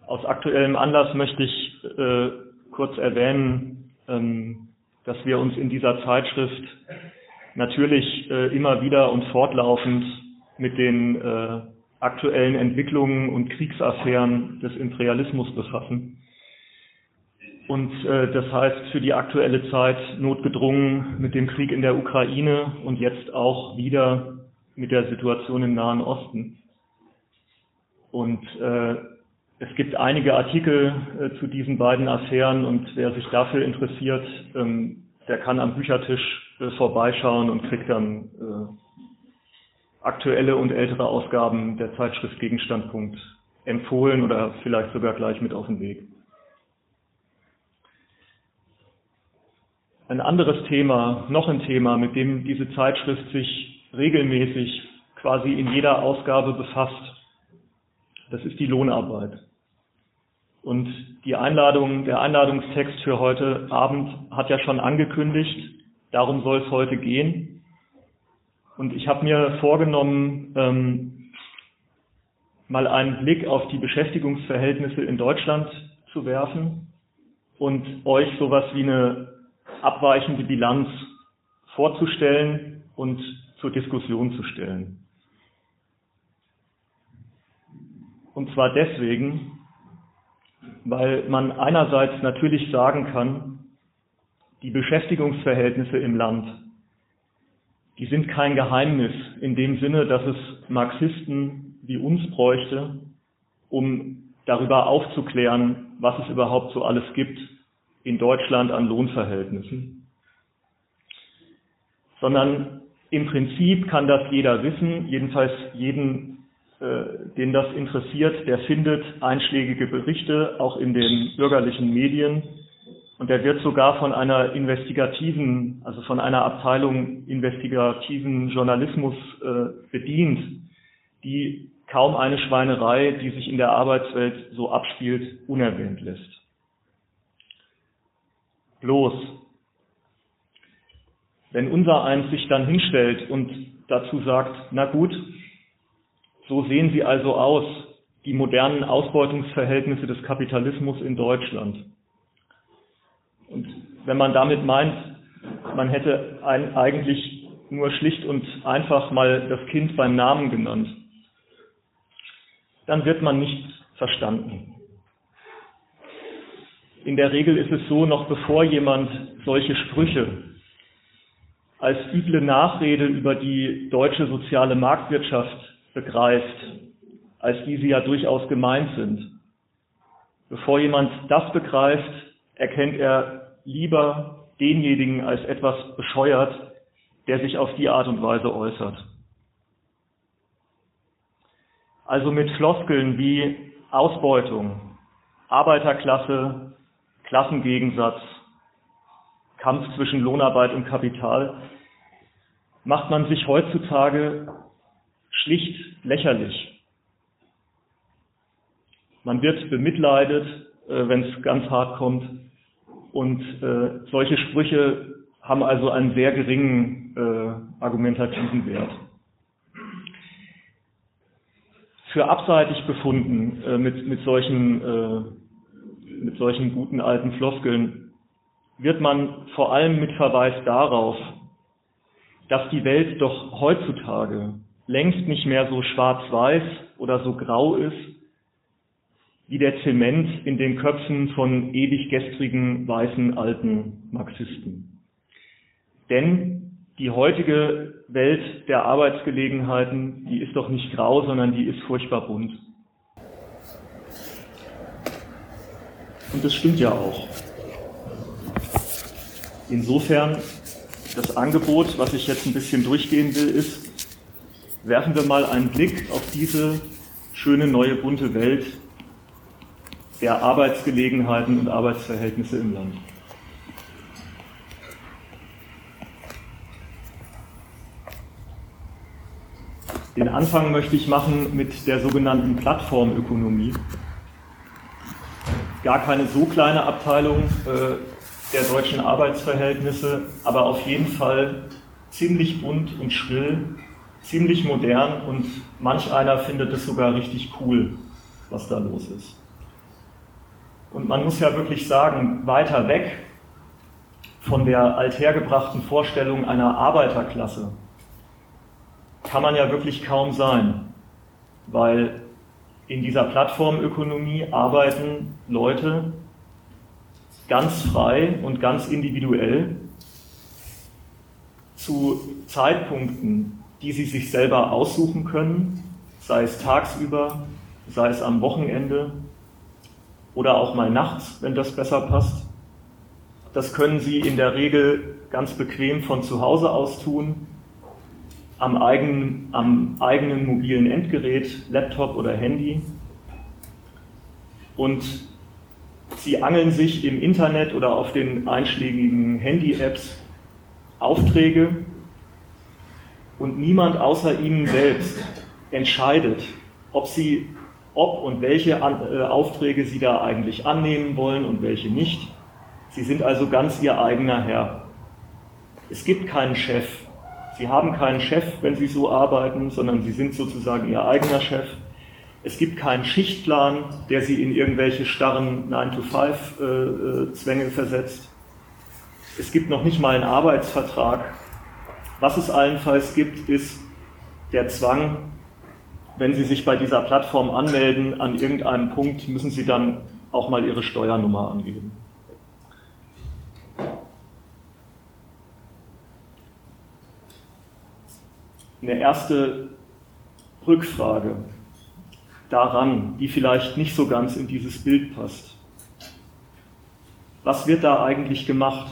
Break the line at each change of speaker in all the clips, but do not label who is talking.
Aus aktuellem Anlass möchte ich kurz erwähnen, dass wir uns in dieser Zeitschrift natürlich immer wieder und fortlaufend mit den aktuellen Entwicklungen und Kriegsaffären des Imperialismus befassen. Und das heißt für die aktuelle Zeit notgedrungen mit dem Krieg in der Ukraine und jetzt auch wieder mit der Situation im Nahen Osten. Und es gibt einige Artikel zu diesen beiden Affären und wer sich dafür interessiert, der kann am Büchertisch vorbeischauen und kriegt dann aktuelle und ältere Ausgaben der Zeitschrift Gegenstandpunkt empfohlen oder vielleicht sogar gleich mit auf den Weg. Ein anderes Thema, noch ein Thema, mit dem diese Zeitschrift sich regelmäßig quasi in jeder Ausgabe befasst, das ist die Lohnarbeit. Und der Einladungstext für heute Abend hat ja schon angekündigt, darum soll es heute gehen. Und ich habe mir vorgenommen, mal einen Blick auf die Beschäftigungsverhältnisse in Deutschland zu werfen und euch sowas wie eine abweichende Bilanz vorzustellen und zur Diskussion zu stellen. Und zwar deswegen, weil man einerseits natürlich sagen kann, die Beschäftigungsverhältnisse im Land, die sind kein Geheimnis in dem Sinne, dass es Marxisten wie uns bräuchte, um darüber aufzuklären, was es überhaupt so alles gibt in Deutschland an Lohnverhältnissen. Sondern im Prinzip kann das jeder wissen, jedenfalls jeden, den das interessiert, der findet einschlägige Berichte auch in den bürgerlichen Medien und der wird sogar von einer investigativen, also von einer Abteilung investigativen Journalismus bedient, die kaum eine Schweinerei, die sich in der Arbeitswelt so abspielt, unerwähnt lässt. Bloß, wenn unsereins sich dann hinstellt und dazu sagt, na gut, so sehen sie also aus, die modernen Ausbeutungsverhältnisse des Kapitalismus in Deutschland. Und wenn man damit meint, man hätte eigentlich nur schlicht und einfach mal das Kind beim Namen genannt, dann wird man nicht verstanden. In der Regel ist es so, noch bevor jemand solche Sprüche als üble Nachrede über die deutsche soziale Marktwirtschaft begreift, als die sie ja durchaus gemeint sind. Bevor jemand das begreift, erkennt er lieber denjenigen als etwas bescheuert, der sich auf die Art und Weise äußert. Also mit Floskeln wie Ausbeutung, Arbeiterklasse, Klassengegensatz, Kampf zwischen Lohnarbeit und Kapital, macht man sich heutzutage schlicht lächerlich. Man wird bemitleidet, wenn es ganz hart kommt. Und solche Sprüche haben also einen sehr geringen argumentativen Wert. Für abseitig befunden mit solchen guten alten Floskeln wird man vor allem mit Verweis darauf, dass die Welt doch heutzutage längst nicht mehr so schwarz-weiß oder so grau ist, wie der Zement in den Köpfen von ewig gestrigen, weißen, alten Marxisten. Denn die heutige Welt der Arbeitsgelegenheiten, die ist doch nicht grau, sondern die ist furchtbar bunt. Und das stimmt ja auch. Insofern, das Angebot, was ich jetzt ein bisschen durchgehen will, ist, werfen wir mal einen Blick auf diese schöne neue bunte Welt der Arbeitsgelegenheiten und Arbeitsverhältnisse im Land. Den Anfang möchte ich machen mit der sogenannten Plattformökonomie. Gar keine so kleine Abteilung der deutschen Arbeitsverhältnisse, aber auf jeden Fall ziemlich bunt und schrill, ziemlich modern und manch einer findet es sogar richtig cool, was da los ist. Und man muss ja wirklich sagen, weiter weg von der althergebrachten Vorstellung einer Arbeiterklasse kann man ja wirklich kaum sein, weil in dieser Plattformökonomie arbeiten Leute ganz frei und ganz individuell zu Zeitpunkten, die sie sich selber aussuchen können, sei es tagsüber, sei es am Wochenende oder auch mal nachts, wenn das besser passt. Das können sie in der Regel ganz bequem von zu Hause aus tun, am eigenen mobilen Endgerät, Laptop oder Handy. Und sie angeln sich im Internet oder auf den einschlägigen Handy-Apps Aufträge und niemand außer ihnen selbst entscheidet, ob und welche Aufträge sie da eigentlich annehmen wollen und welche nicht. Sie sind also ganz ihr eigener Herr. Es gibt keinen Chef. Sie haben keinen Chef, wenn sie so arbeiten, sondern sie sind sozusagen ihr eigener Chef. Es gibt keinen Schichtplan, der sie in irgendwelche starren 9-to-5-Zwänge versetzt. Es gibt noch nicht mal einen Arbeitsvertrag. Was es allenfalls gibt, ist der Zwang, wenn Sie sich bei dieser Plattform anmelden, an irgendeinem Punkt müssen Sie dann auch mal Ihre Steuernummer angeben. Eine erste Rückfrage daran, die vielleicht nicht so ganz in dieses Bild passt. Was wird da eigentlich gemacht?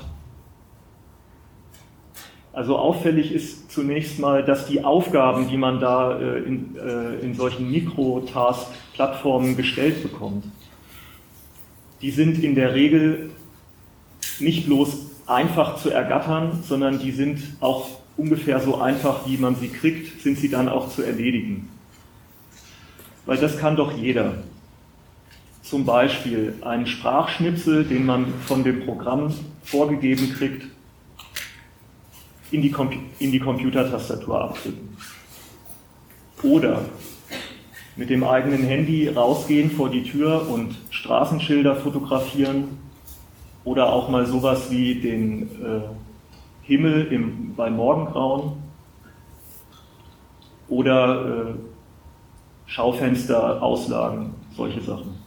Also auffällig ist zunächst mal, dass die Aufgaben, die man da in solchen Mikrotask-Plattformen gestellt bekommt, die sind in der Regel nicht bloß einfach zu ergattern, sondern die sind auch ungefähr so einfach, wie man sie kriegt, sind sie dann auch zu erledigen. Weil das kann doch jeder. Zum Beispiel einen Sprachschnipsel, den man von dem Programm vorgegeben kriegt, in die Computertastatur abdrücken. Oder mit dem eigenen Handy rausgehen vor die Tür und Straßenschilder fotografieren oder auch mal sowas wie den Himmel bei Morgengrauen oder Schaufensterauslagen, solche Sachen.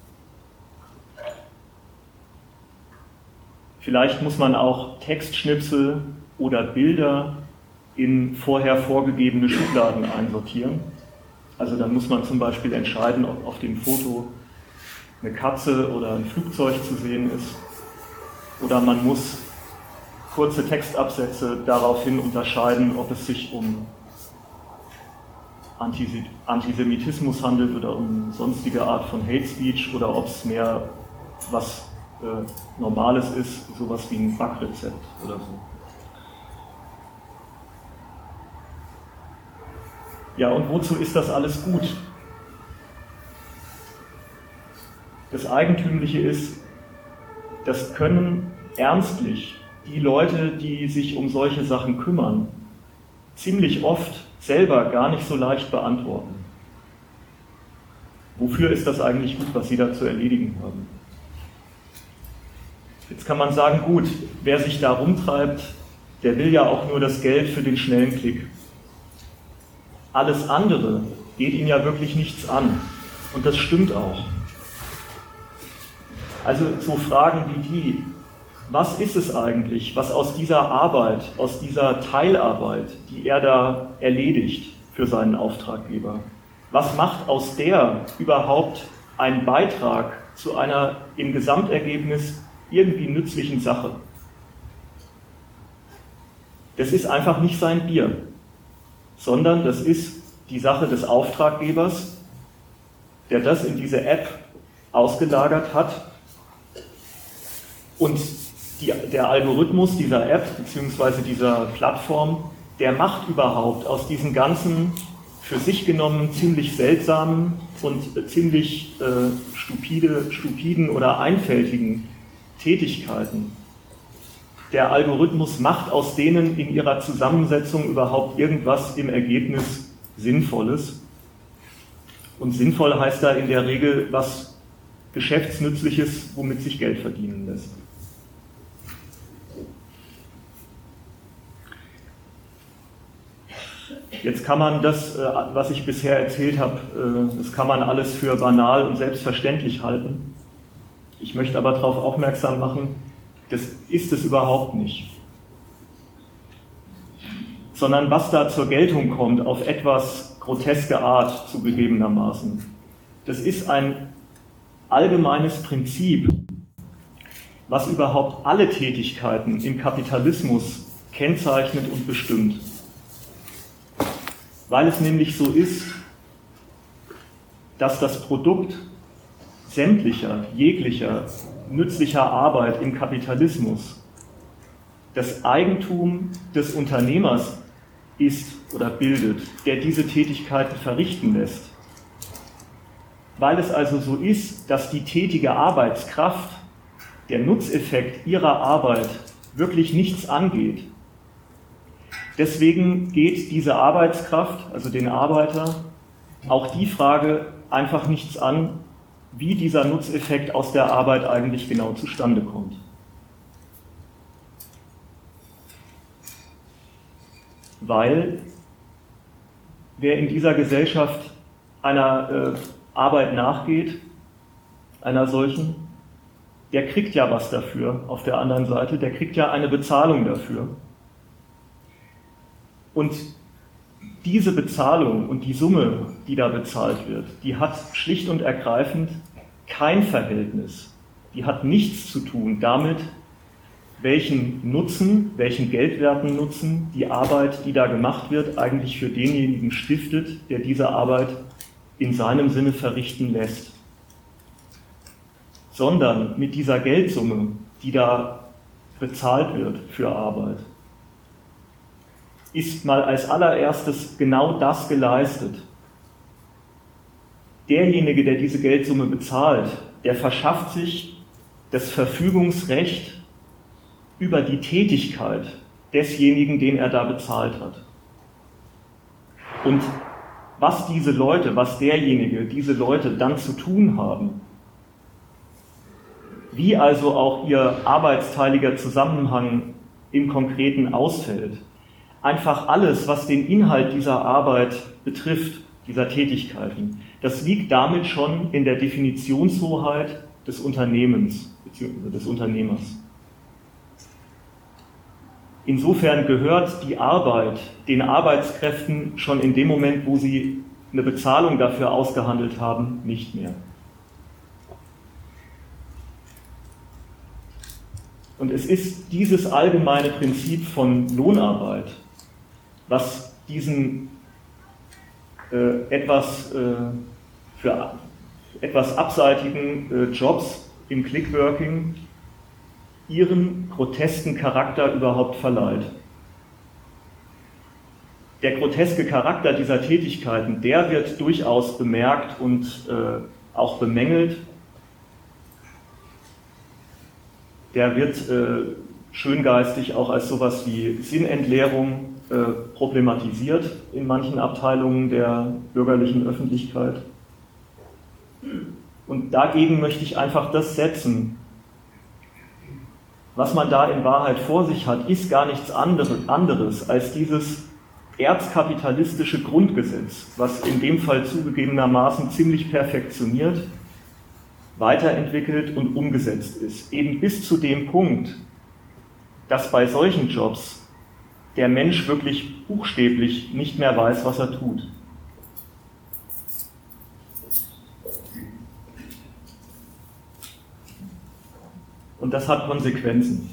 Vielleicht muss man auch Textschnipsel oder Bilder in vorher vorgegebene Schubladen einsortieren. Also dann muss man zum Beispiel entscheiden, ob auf dem Foto eine Katze oder ein Flugzeug zu sehen ist. Oder man muss kurze Textabsätze daraufhin unterscheiden, ob es sich um Antisemitismus handelt oder um sonstige Art von Hate Speech oder ob es mehr was Normales ist, sowas wie ein Backrezept oder so. Ja, und wozu ist das alles gut? Das Eigentümliche ist, das können ernstlich die Leute, die sich um solche Sachen kümmern, ziemlich oft selber gar nicht so leicht beantworten. Wofür ist das eigentlich gut, was sie da zu erledigen haben? Jetzt kann man sagen, gut, wer sich da rumtreibt, der will ja auch nur das Geld für den schnellen Klick. Alles andere geht ihn ja wirklich nichts an. Und das stimmt auch. Also so Fragen wie die, was ist es eigentlich, was aus dieser Arbeit, aus dieser Teilarbeit, die er da erledigt für seinen Auftraggeber, was macht aus der überhaupt einen Beitrag zu einer im Gesamtergebnis irgendwie nützlichen Sache? Das ist einfach nicht sein Bier, sondern das ist die Sache des Auftraggebers, der das in diese App ausgelagert hat. Und der Algorithmus dieser App bzw. dieser Plattform, der macht überhaupt aus diesen ganzen für sich genommen ziemlich seltsamen und ziemlich stupiden oder einfältigen Tätigkeiten. Der Algorithmus macht aus denen in ihrer Zusammensetzung überhaupt irgendwas im Ergebnis Sinnvolles. Und sinnvoll heißt da in der Regel was Geschäftsnützliches, womit sich Geld verdienen lässt. Jetzt kann man das, was ich bisher erzählt habe, das kann man alles für banal und selbstverständlich halten. Ich möchte aber darauf aufmerksam machen, das ist es überhaupt nicht. Sondern was da zur Geltung kommt, auf etwas groteske Art zugegebenermaßen, das ist ein allgemeines Prinzip, was überhaupt alle Tätigkeiten im Kapitalismus kennzeichnet und bestimmt. Weil es nämlich so ist, dass das Produkt jeglicher nützlicher Arbeit im Kapitalismus das Eigentum des Unternehmers ist oder bildet, der diese Tätigkeiten verrichten lässt. Weil es also so ist, dass die tätige Arbeitskraft, der Nutzeffekt ihrer Arbeit wirklich nichts angeht. Deswegen geht diese Arbeitskraft, also den Arbeiter, auch die Frage einfach nichts an, wie dieser Nutzeffekt aus der Arbeit eigentlich genau zustande kommt. Weil wer in dieser Gesellschaft einer Arbeit nachgeht, einer solchen, der kriegt ja was dafür auf der anderen Seite, der kriegt ja eine Bezahlung dafür. Und diese Bezahlung und die Summe, die da bezahlt wird, die hat schlicht und ergreifend kein Verhältnis. Die hat nichts zu tun damit, welchen Nutzen, welchen geldwerten Nutzen die Arbeit, die da gemacht wird, eigentlich für denjenigen stiftet, der diese Arbeit in seinem Sinne verrichten lässt. Sondern mit dieser Geldsumme, die da bezahlt wird für Arbeit, ist mal als allererstes genau das geleistet. Derjenige, der diese Geldsumme bezahlt, der verschafft sich das Verfügungsrecht über die Tätigkeit desjenigen, den er da bezahlt hat. Und was diese Leute dann zu tun haben, wie also auch ihr arbeitsteiliger Zusammenhang im Konkreten ausfällt, einfach alles, was den Inhalt dieser Arbeit betrifft, dieser Tätigkeiten, das liegt damit schon in der Definitionshoheit des Unternehmens bzw. des Unternehmers. Insofern gehört die Arbeit den Arbeitskräften schon in dem Moment, wo sie eine Bezahlung dafür ausgehandelt haben, nicht mehr. Und es ist dieses allgemeine Prinzip von Lohnarbeit, was diesen für etwas abseitigen Jobs im Clickworking ihren grotesken Charakter überhaupt verleiht. Der groteske Charakter dieser Tätigkeiten, der wird durchaus bemerkt und auch bemängelt. Der wird schöngeistig auch als sowas wie Sinnentleerung problematisiert in manchen Abteilungen der bürgerlichen Öffentlichkeit. Und dagegen möchte ich einfach das setzen. Was man da in Wahrheit vor sich hat, ist gar nichts anderes als dieses erzkapitalistische Grundgesetz, was in dem Fall zugegebenermaßen ziemlich perfektioniert, weiterentwickelt und umgesetzt ist. Eben bis zu dem Punkt, dass bei solchen Jobs der Mensch wirklich buchstäblich nicht mehr weiß, was er tut. Und das hat Konsequenzen.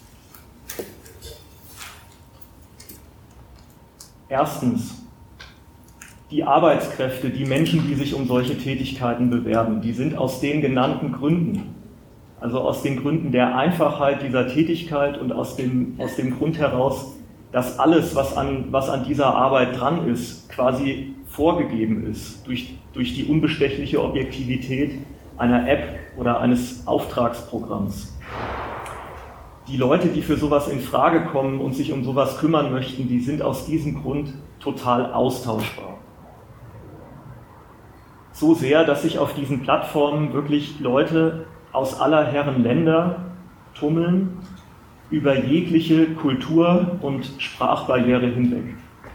Erstens, die Arbeitskräfte, die Menschen, die sich um solche Tätigkeiten bewerben, die sind aus den genannten Gründen, also aus den Gründen der Einfachheit dieser Tätigkeit und aus dem Grund heraus, dass alles, was an dieser Arbeit dran ist, quasi vorgegeben ist durch die unbestechliche Objektivität einer App oder eines Auftragsprogramms. Die Leute, die für sowas in Frage kommen und sich um sowas kümmern möchten, die sind aus diesem Grund total austauschbar. so sehr, dass sich auf diesen Plattformen wirklich Leute aus aller Herren Länder tummeln, über jegliche Kultur- und Sprachbarriere hinweg.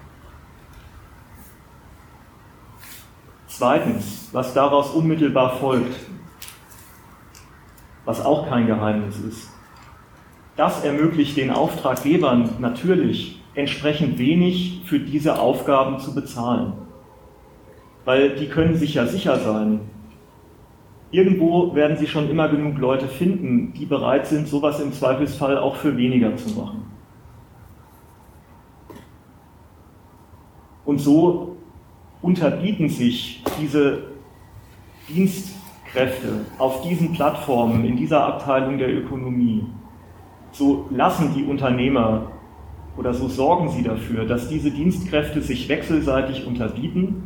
Zweitens, was daraus unmittelbar folgt, was auch kein Geheimnis ist. Das ermöglicht den Auftraggebern natürlich, entsprechend wenig für diese Aufgaben zu bezahlen. Weil die können sich ja sicher sein, irgendwo werden sie schon immer genug Leute finden, die bereit sind, sowas im Zweifelsfall auch für weniger zu machen. Und so unterbieten sich diese Dienstkräfte auf diesen Plattformen, in dieser Abteilung der Ökonomie. So lassen die Unternehmer oder so sorgen sie dafür, dass diese Dienstkräfte sich wechselseitig unterbieten,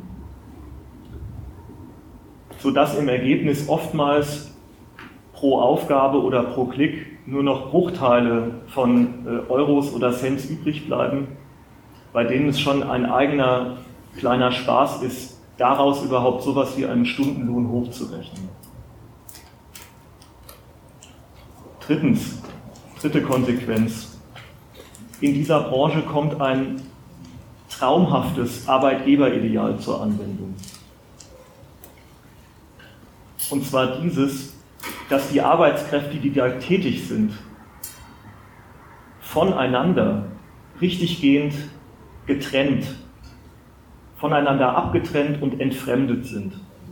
sodass im Ergebnis oftmals pro Aufgabe oder pro Klick nur noch Bruchteile von Euros oder Cents übrig bleiben, bei denen es schon ein eigener kleiner Spaß ist, daraus überhaupt sowas wie einen Stundenlohn hochzurechnen. Dritte Konsequenz. In dieser Branche kommt ein traumhaftes Arbeitgeberideal zur Anwendung. Und zwar dieses, dass die Arbeitskräfte, die da tätig sind, voneinander richtiggehend getrennt, voneinander abgetrennt und entfremdet sind.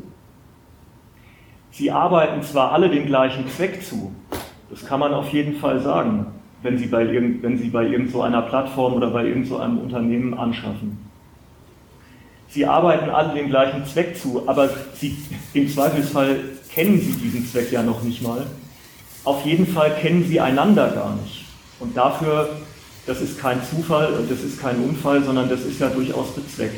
Sie arbeiten zwar alle dem gleichen Zweck zu, das kann man auf jeden Fall sagen, wenn Sie bei irgend so einer Plattform oder bei irgend so einem Unternehmen anschaffen. Sie arbeiten alle dem gleichen Zweck zu, aber im Zweifelsfall kennen Sie diesen Zweck ja noch nicht mal. Auf jeden Fall kennen Sie einander gar nicht. Und dafür, das ist kein Zufall, das ist kein Unfall, sondern das ist ja durchaus bezweckt.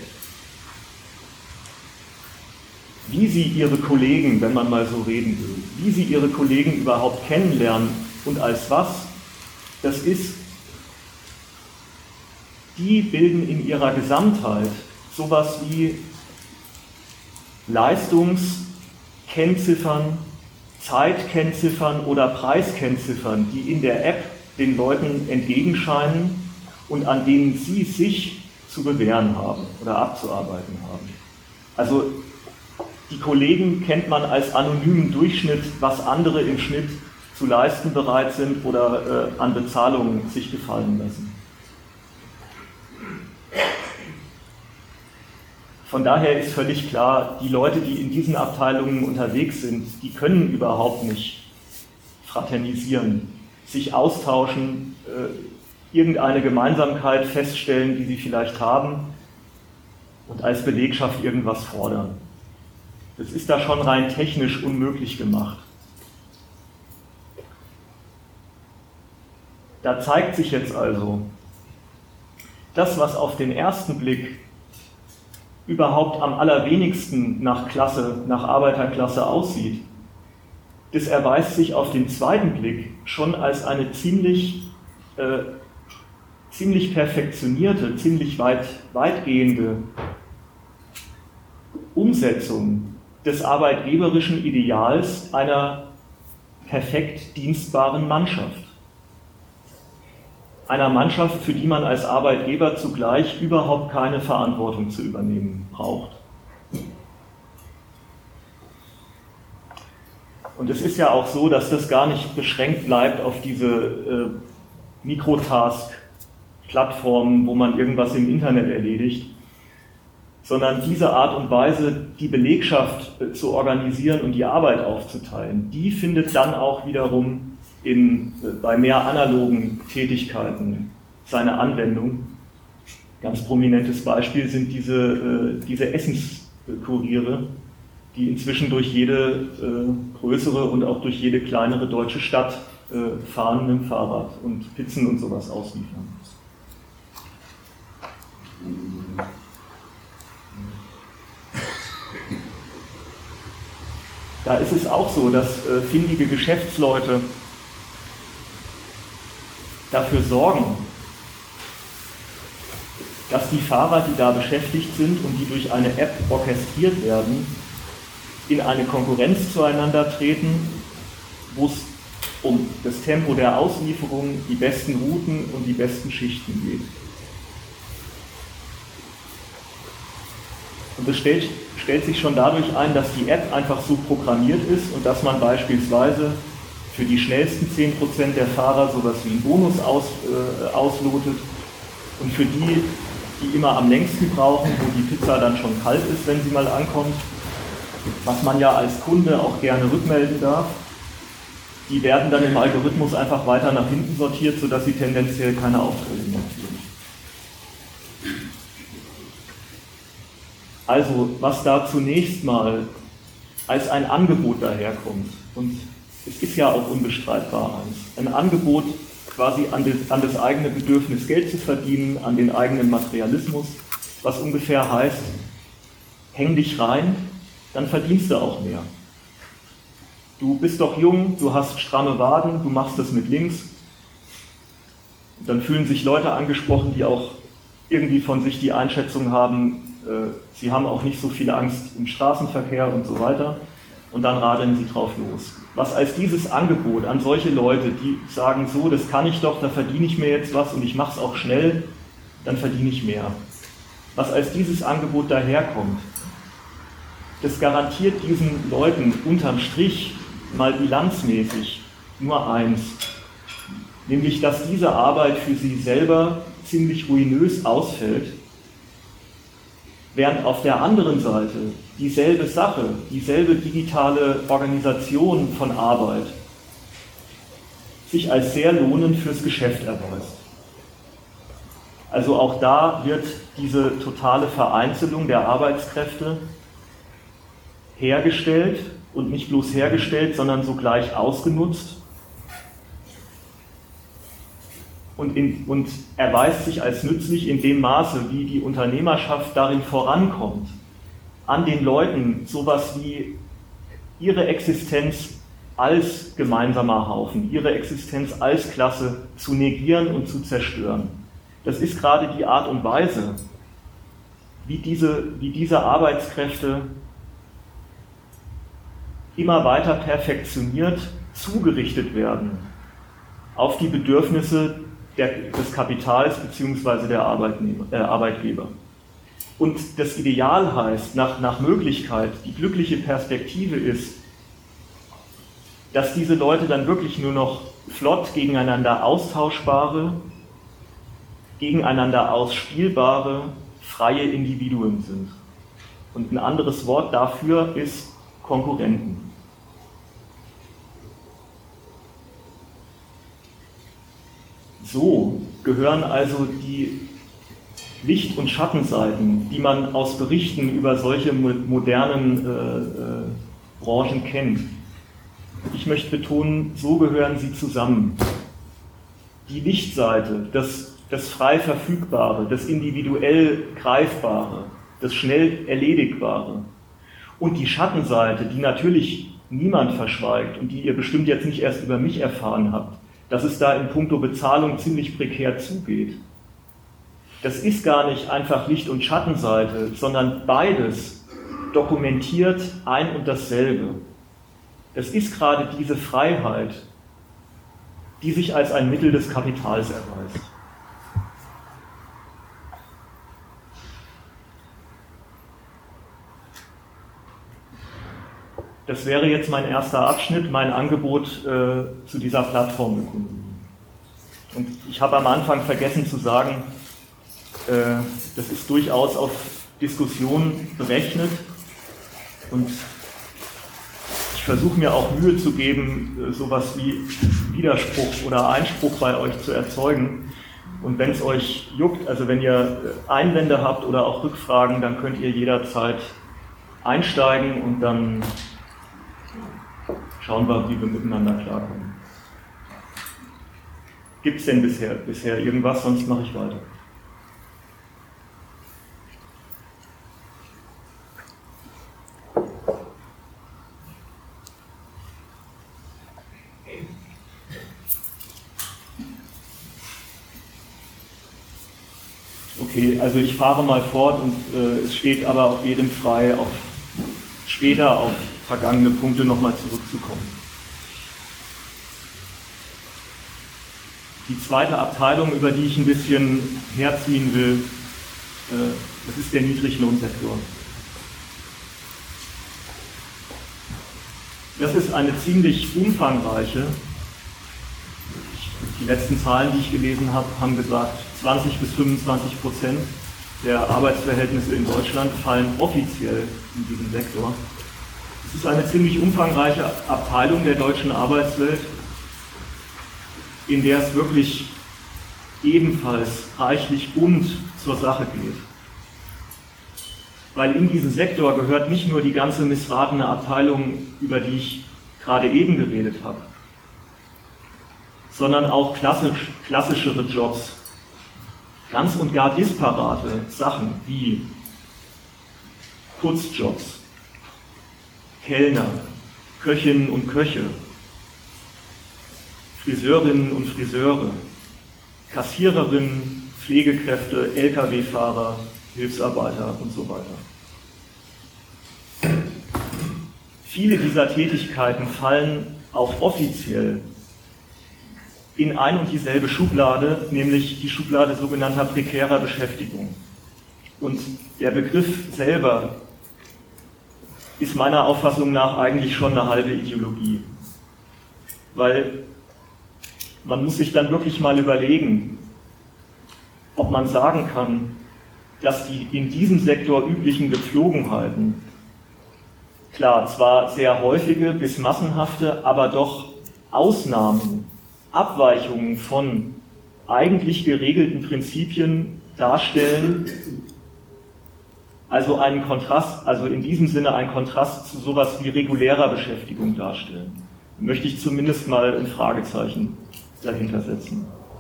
Wie Sie Ihre Kollegen, wenn man mal so reden will, wie Sie Ihre Kollegen überhaupt kennenlernen und als was, das ist, die bilden in ihrer Gesamtheit sowas wie Leistungskennziffern, Zeitkennziffern oder Preiskennziffern, die in der App den Leuten entgegenscheinen und an denen sie sich zu bewähren haben oder abzuarbeiten haben. Also die Kollegen kennt man als anonymen Durchschnitt, was andere im Schnitt zu leisten bereit sind oder an Bezahlungen sich gefallen lassen. Von daher ist völlig klar, die Leute, die in diesen Abteilungen unterwegs sind, die können überhaupt nicht fraternisieren, sich austauschen, irgendeine Gemeinsamkeit feststellen, die sie vielleicht haben und als Belegschaft irgendwas fordern. Das ist da schon rein technisch unmöglich gemacht. Da zeigt sich jetzt also, das, was auf den ersten Blick überhaupt am allerwenigsten nach Klasse, nach Arbeiterklasse aussieht, das erweist sich auf den zweiten Blick schon als eine ziemlich perfektionierte, ziemlich weitgehende Umsetzung des arbeitgeberischen Ideals einer perfekt dienstbaren Mannschaft. Einer Mannschaft, für die man als Arbeitgeber zugleich überhaupt keine Verantwortung zu übernehmen braucht. Und es ist ja auch so, dass das gar nicht beschränkt bleibt auf diese Mikrotask-Plattformen, wo man irgendwas im Internet erledigt, sondern diese Art und Weise, die Belegschaft zu organisieren und die Arbeit aufzuteilen, die findet dann auch wiederum bei mehr analogen Tätigkeiten seine Anwendung. Ganz prominentes Beispiel sind diese Essenskuriere, die inzwischen durch jede größere und auch durch jede kleinere deutsche Stadt fahren mit dem Fahrrad und Pizzen und sowas ausliefern. Da ist es auch so, dass findige Geschäftsleute dafür sorgen, dass die Fahrer, die da beschäftigt sind und die durch eine App orchestriert werden, in eine Konkurrenz zueinander treten, wo es um das Tempo der Auslieferung, die besten Routen und die besten Schichten geht. Und das stellt sich schon dadurch ein, dass die App einfach so programmiert ist und dass man beispielsweise für die schnellsten 10% der Fahrer sowas wie einen Bonus auslotet und für die, die immer am längsten brauchen, wo die Pizza dann schon kalt ist, wenn sie mal ankommt, was man ja als Kunde auch gerne rückmelden darf, die werden dann im Algorithmus einfach weiter nach hinten sortiert, sodass sie tendenziell keine Aufträge mehr kriegen. Also, was da zunächst mal als ein Angebot daherkommt, und es ist ja auch unbestreitbar eins, ein Angebot quasi an das eigene Bedürfnis, Geld zu verdienen, an den eigenen Materialismus, was ungefähr heißt, häng dich rein, dann verdienst du auch mehr. Du bist doch jung, du hast stramme Waden, du machst das mit links. Dann fühlen sich Leute angesprochen, die auch irgendwie von sich die Einschätzung haben, sie haben auch nicht so viel Angst im Straßenverkehr und so weiter. Und dann radeln sie drauf los. Was als dieses Angebot an solche Leute, die sagen, so, das kann ich doch, da verdiene ich mir jetzt was und ich mache es auch schnell, dann verdiene ich mehr. Was als dieses Angebot daherkommt, das garantiert diesen Leuten unterm Strich mal bilanzmäßig nur eins, nämlich dass diese Arbeit für sie selber ziemlich ruinös ausfällt, während auf der anderen Seite dieselbe Sache, dieselbe digitale Organisation von Arbeit sich als sehr lohnend fürs Geschäft erweist. Also auch da wird diese totale Vereinzelung der Arbeitskräfte hergestellt und nicht bloß hergestellt, sondern sogleich ausgenutzt und erweist sich als nützlich in dem Maße, wie die Unternehmerschaft darin vorankommt, an den Leuten sowas wie ihre Existenz als gemeinsamer Haufen, ihre Existenz als Klasse zu negieren und zu zerstören. Das ist gerade die Art und Weise, wie diese Arbeitskräfte immer weiter perfektioniert zugerichtet werden auf die Bedürfnisse des Kapitals bzw. der Arbeitgeber. Und das Ideal heißt, nach Möglichkeit, die glückliche Perspektive ist, dass diese Leute dann wirklich nur noch flott gegeneinander austauschbare, gegeneinander ausspielbare, freie Individuen sind. Und ein anderes Wort dafür ist Konkurrenten. So gehören also die Licht- und Schattenseiten, die man aus Berichten über solche modernen Branchen kennt. Ich möchte betonen, so gehören sie zusammen. Die Lichtseite, das frei Verfügbare, das individuell Greifbare, das schnell Erledigbare. Und die Schattenseite, die natürlich niemand verschweigt und die ihr bestimmt jetzt nicht erst über mich erfahren habt, dass es da in puncto Bezahlung ziemlich prekär zugeht. Das ist gar nicht einfach Licht- und Schattenseite, sondern beides dokumentiert ein und dasselbe. Das ist gerade diese Freiheit, die sich als ein Mittel des Kapitals erweist. Das wäre jetzt mein erster Abschnitt, mein Angebot zu dieser Plattform erkunden. Und ich habe am Anfang vergessen zu sagen, das ist durchaus auf Diskussionen berechnet und ich versuche mir auch Mühe zu geben, sowas wie Widerspruch oder Einspruch bei euch zu erzeugen. Und wenn es euch juckt, also wenn ihr Einwände habt oder auch Rückfragen, dann könnt ihr jederzeit einsteigen und dann schauen wir, wie wir miteinander klarkommen. Gibt es denn bisher irgendwas, sonst mache ich weiter. Okay, also ich fahre mal fort und es steht aber auf jedem frei, später auf vergangene Punkte nochmal zurückzukommen. Die zweite Abteilung, über die ich ein bisschen herziehen will, das ist der Niedriglohnsektor. Das ist eine ziemlich umfangreiche, die letzten Zahlen, die ich gelesen habe, haben gesagt, 20 bis 25% der Arbeitsverhältnisse in Deutschland fallen offiziell in diesen Sektor. Es ist eine ziemlich umfangreiche Abteilung der deutschen Arbeitswelt, in der es wirklich ebenfalls reichlich bunt zur Sache geht. Weil in diesen Sektor gehört nicht nur die ganze missratene Abteilung, über die ich gerade eben geredet habe, sondern auch klassischere Jobs, ganz und gar disparate Sachen wie Putzjobs, Kellner, Köchinnen und Köche, Friseurinnen und Friseure, Kassiererinnen, Pflegekräfte, Lkw-Fahrer, Hilfsarbeiter und so weiter. Viele dieser Tätigkeiten fallen auch offiziell in ein und dieselbe Schublade, nämlich die Schublade sogenannter prekärer Beschäftigung. Und der Begriff selber ist meiner Auffassung nach eigentlich schon eine halbe Ideologie. Weil man muss sich dann wirklich mal überlegen, ob man sagen kann, dass die in diesem Sektor üblichen Gepflogenheiten, klar, zwar sehr häufige bis massenhafte, aber doch Ausnahmen, Abweichungen von eigentlich geregelten Prinzipien darstellen, also einen Kontrast, also in diesem Sinne einen Kontrast zu sowas wie regulärer Beschäftigung darstellen. Möchte ich zumindest mal ein Fragezeichen dahinter setzen.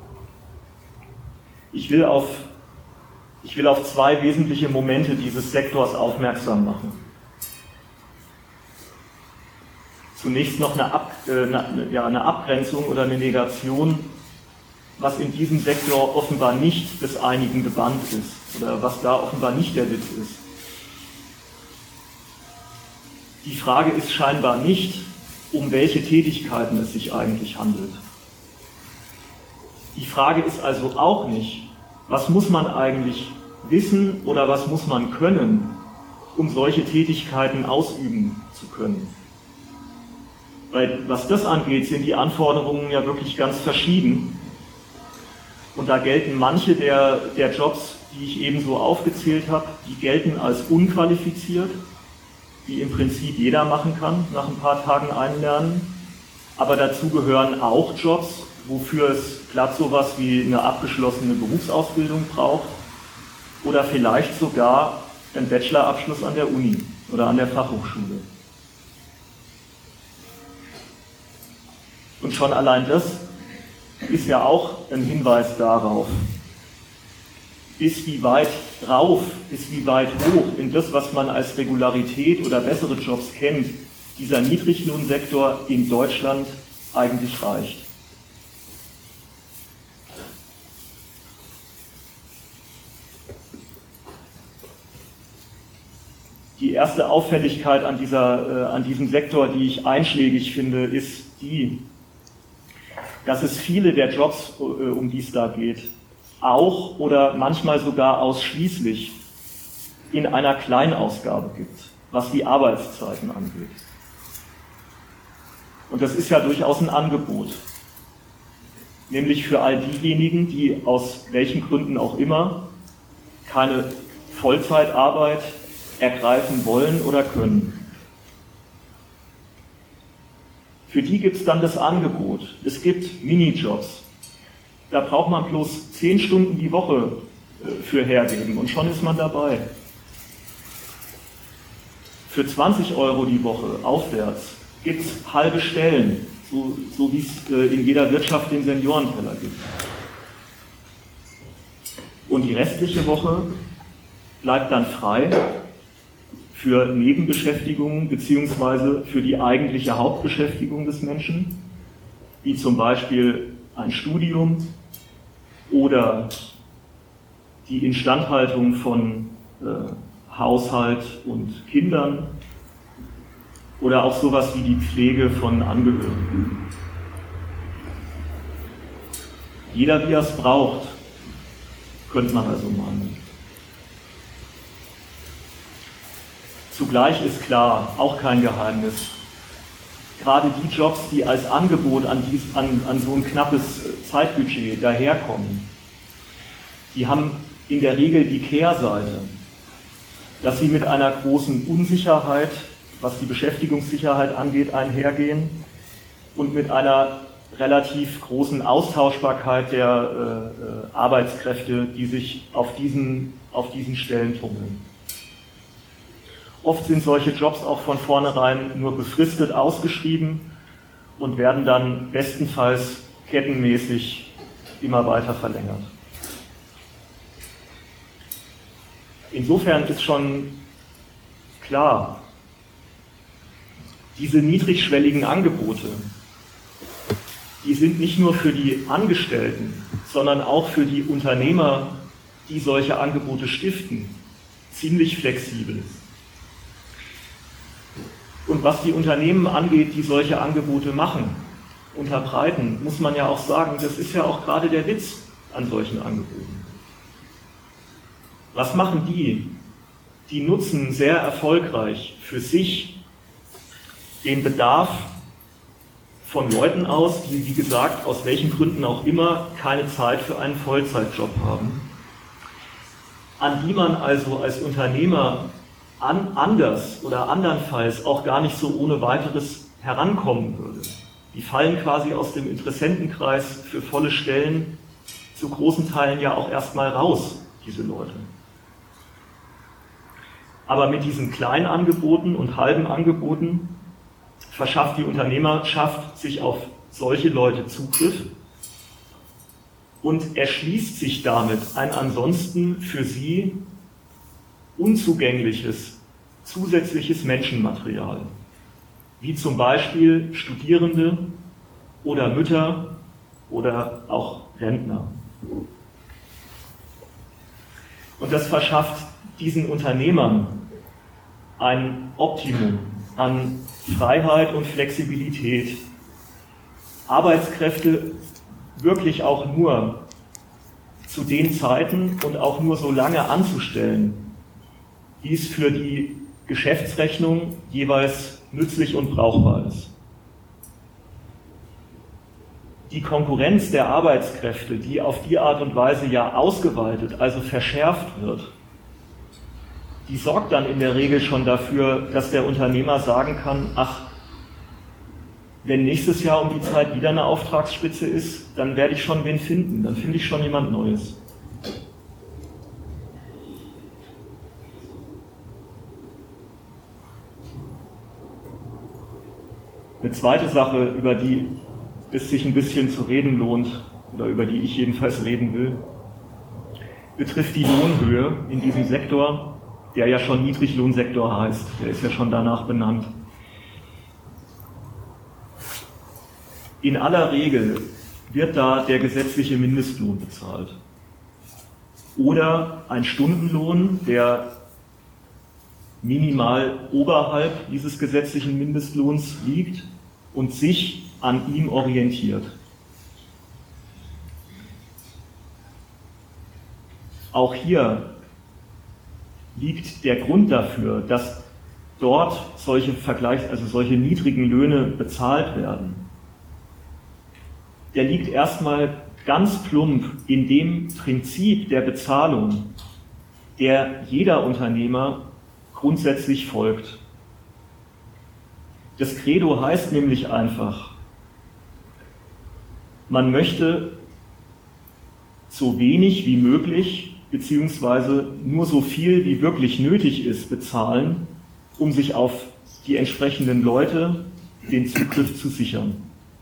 Ich will auf zwei wesentliche Momente dieses Sektors aufmerksam machen. Zunächst noch eine Abgrenzung oder eine Negation, was in diesem Sektor offenbar nicht des einigen gebannt ist oder was da offenbar nicht der Witz ist. Die Frage ist scheinbar nicht, um welche Tätigkeiten es sich eigentlich handelt. Die Frage ist also auch nicht, was muss man eigentlich wissen oder was muss man können, um solche Tätigkeiten ausüben zu können. Weil was das angeht, sind die Anforderungen ja wirklich ganz verschieden. Und da gelten manche der Jobs, die ich eben so aufgezählt habe, die gelten als unqualifiziert, die im Prinzip jeder machen kann, nach ein paar Tagen einlernen. Aber dazu gehören auch Jobs, wofür es glatt sowas wie eine abgeschlossene Berufsausbildung braucht oder vielleicht sogar einen Bachelorabschluss an der Uni oder an der Fachhochschule. Und schon allein das ist ja auch ein Hinweis darauf, bis wie weit hoch in das, was man als Regularität oder bessere Jobs kennt, dieser Niedriglohnsektor in Deutschland eigentlich reicht. Die erste Auffälligkeit an diesem Sektor, die ich einschlägig finde, ist die, dass es viele der Jobs, um die es da geht, auch oder manchmal sogar ausschließlich in einer Kleinausgabe gibt, was die Arbeitszeiten angeht. Und das ist ja durchaus ein Angebot, nämlich für all diejenigen, die aus welchen Gründen auch immer keine Vollzeitarbeit ergreifen wollen oder können. Für die gibt es dann das Angebot. Es gibt Minijobs. Da braucht man bloß 10 Stunden die Woche für hergeben und schon ist man dabei. Für 20 € die Woche aufwärts gibt es halbe Stellen, so wie es in jeder Wirtschaft den Seniorenteller gibt. Und die restliche Woche bleibt dann frei für Nebenbeschäftigungen beziehungsweise für die eigentliche Hauptbeschäftigung des Menschen, wie zum Beispiel ein Studium oder die Instandhaltung von Haushalt und Kindern oder auch sowas wie die Pflege von Angehörigen. Jeder, wie er es braucht, könnte man also meinen. Zugleich ist klar, auch kein Geheimnis, gerade die Jobs, die als Angebot an so ein knappes Zeitbudget daherkommen, die haben in der Regel die Kehrseite, dass sie mit einer großen Unsicherheit, was die Beschäftigungssicherheit angeht, einhergehen und mit einer relativ großen Austauschbarkeit der Arbeitskräfte, die sich auf diesen Stellen tummeln. Oft sind solche Jobs auch von vornherein nur befristet ausgeschrieben und werden dann bestenfalls kettenmäßig immer weiter verlängert. Insofern ist schon klar, diese niedrigschwelligen Angebote, die sind nicht nur für die Angestellten, sondern auch für die Unternehmer, die solche Angebote stiften, ziemlich flexibel. Und was die Unternehmen angeht, die solche Angebote machen, unterbreiten, muss man ja auch sagen, das ist ja auch gerade der Witz an solchen Angeboten. Was machen die? Die nutzen sehr erfolgreich für sich den Bedarf von Leuten aus, die, wie gesagt, aus welchen Gründen auch immer keine Zeit für einen Vollzeitjob haben, an die man also als Unternehmer anders oder andernfalls auch gar nicht so ohne weiteres herankommen würde. Die fallen quasi aus dem Interessentenkreis für volle Stellen zu großen Teilen ja auch erstmal raus, diese Leute. Aber mit diesen kleinen Angeboten und halben Angeboten verschafft die Unternehmerschaft sich auf solche Leute Zugriff und erschließt sich damit ein ansonsten für sie unzugängliches, zusätzliches Menschenmaterial, wie zum Beispiel Studierende oder Mütter oder auch Rentner. Und das verschafft diesen Unternehmern ein Optimum an Freiheit und Flexibilität, Arbeitskräfte wirklich auch nur zu den Zeiten und auch nur so lange anzustellen, wie es für die Geschäftsrechnung jeweils nützlich und brauchbar ist. Die Konkurrenz der Arbeitskräfte, die auf die Art und Weise ja ausgeweitet, also verschärft wird, die sorgt dann in der Regel schon dafür, dass der Unternehmer sagen kann, ach, wenn nächstes Jahr um die Zeit wieder eine Auftragsspitze ist, dann werde ich schon wen finden, dann finde ich schon jemand Neues. Eine zweite Sache, über die es sich ein bisschen zu reden lohnt, oder über die ich jedenfalls reden will, betrifft die Lohnhöhe in diesem Sektor, der ja schon Niedriglohnsektor heißt, der ist ja schon danach benannt. In aller Regel wird da der gesetzliche Mindestlohn bezahlt. Oder ein Stundenlohn, der minimal oberhalb dieses gesetzlichen Mindestlohns liegt und sich an ihm orientiert. Auch hier liegt der Grund dafür, dass dort solche niedrigen Löhne bezahlt werden. Der liegt erstmal ganz plump in dem Prinzip der Bezahlung, der jeder Unternehmer grundsätzlich folgt. Das Credo heißt nämlich einfach, man möchte so wenig wie möglich beziehungsweise nur so viel wie wirklich nötig ist bezahlen, um sich auf die entsprechenden Leute den Zugriff zu sichern,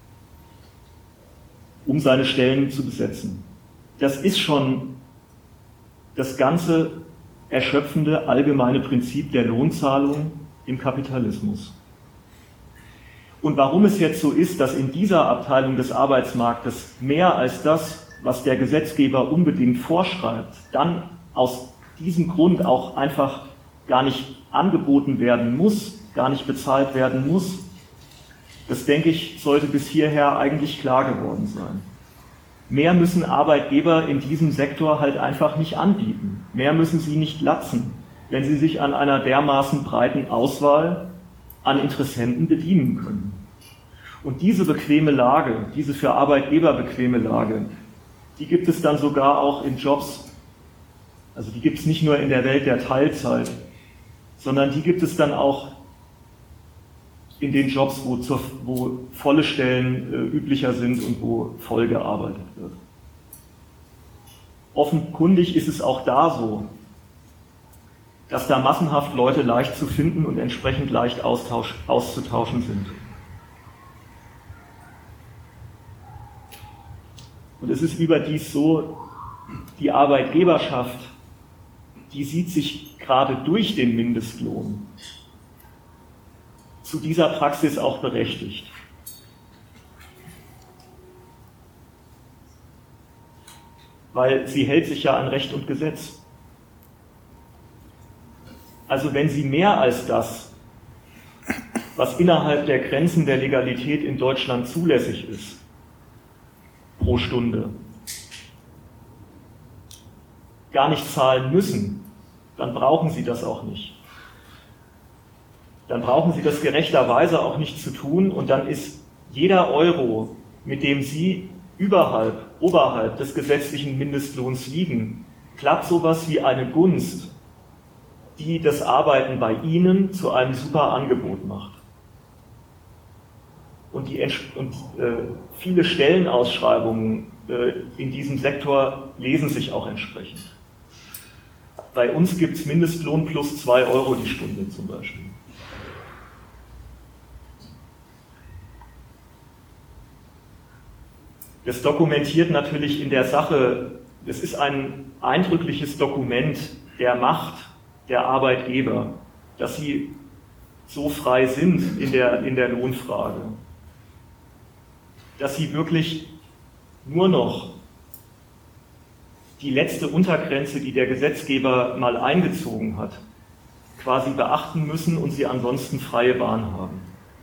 um seine Stellen zu besetzen. Das ist schon das ganze erschöpfende allgemeine Prinzip der Lohnzahlung im Kapitalismus. Und warum es jetzt so ist, dass in dieser Abteilung des Arbeitsmarktes mehr als das, was der Gesetzgeber unbedingt vorschreibt, dann aus diesem Grund auch einfach gar nicht angeboten werden muss, gar nicht bezahlt werden muss. Das, denke ich, sollte bis hierher eigentlich klar geworden sein. Mehr müssen Arbeitgeber in diesem Sektor halt einfach nicht anbieten. Mehr müssen sie nicht latzen, wenn sie sich an einer dermaßen breiten Auswahl an Interessenten bedienen können. Und diese bequeme Lage, diese für Arbeitgeber bequeme Lage, die gibt es dann sogar auch in Jobs, also die gibt es nicht nur in der Welt der Teilzeit, sondern die gibt es dann auch in den Jobs, wo volle Stellen üblicher sind und wo voll gearbeitet wird. Offenkundig ist es auch da so, dass da massenhaft Leute leicht zu finden und entsprechend leicht auszutauschen sind. Und es ist überdies so, die Arbeitgeberschaft, die sieht sich gerade durch den Mindestlohn zu dieser Praxis auch berechtigt. Weil sie hält sich ja an Recht und Gesetz. Also wenn sie mehr als das, was innerhalb der Grenzen der Legalität in Deutschland zulässig ist, pro Stunde, gar nicht zahlen müssen, dann brauchen sie das auch nicht. Dann brauchen sie das gerechterweise auch nicht zu tun und dann ist jeder Euro, mit dem sie oberhalb des gesetzlichen Mindestlohns liegen, glatt sowas wie eine Gunst, die das Arbeiten bei ihnen zu einem super Angebot macht. Und viele Stellenausschreibungen in diesem Sektor lesen sich auch entsprechend. Bei uns gibt es Mindestlohn plus 2 Euro die Stunde zum Beispiel. Das dokumentiert natürlich in der Sache, es ist ein eindrückliches Dokument der Macht der Arbeitgeber, dass sie so frei sind in der Lohnfrage, dass sie wirklich nur noch die letzte Untergrenze, die der Gesetzgeber mal eingezogen hat, quasi beachten müssen und sie ansonsten freie Bahn haben.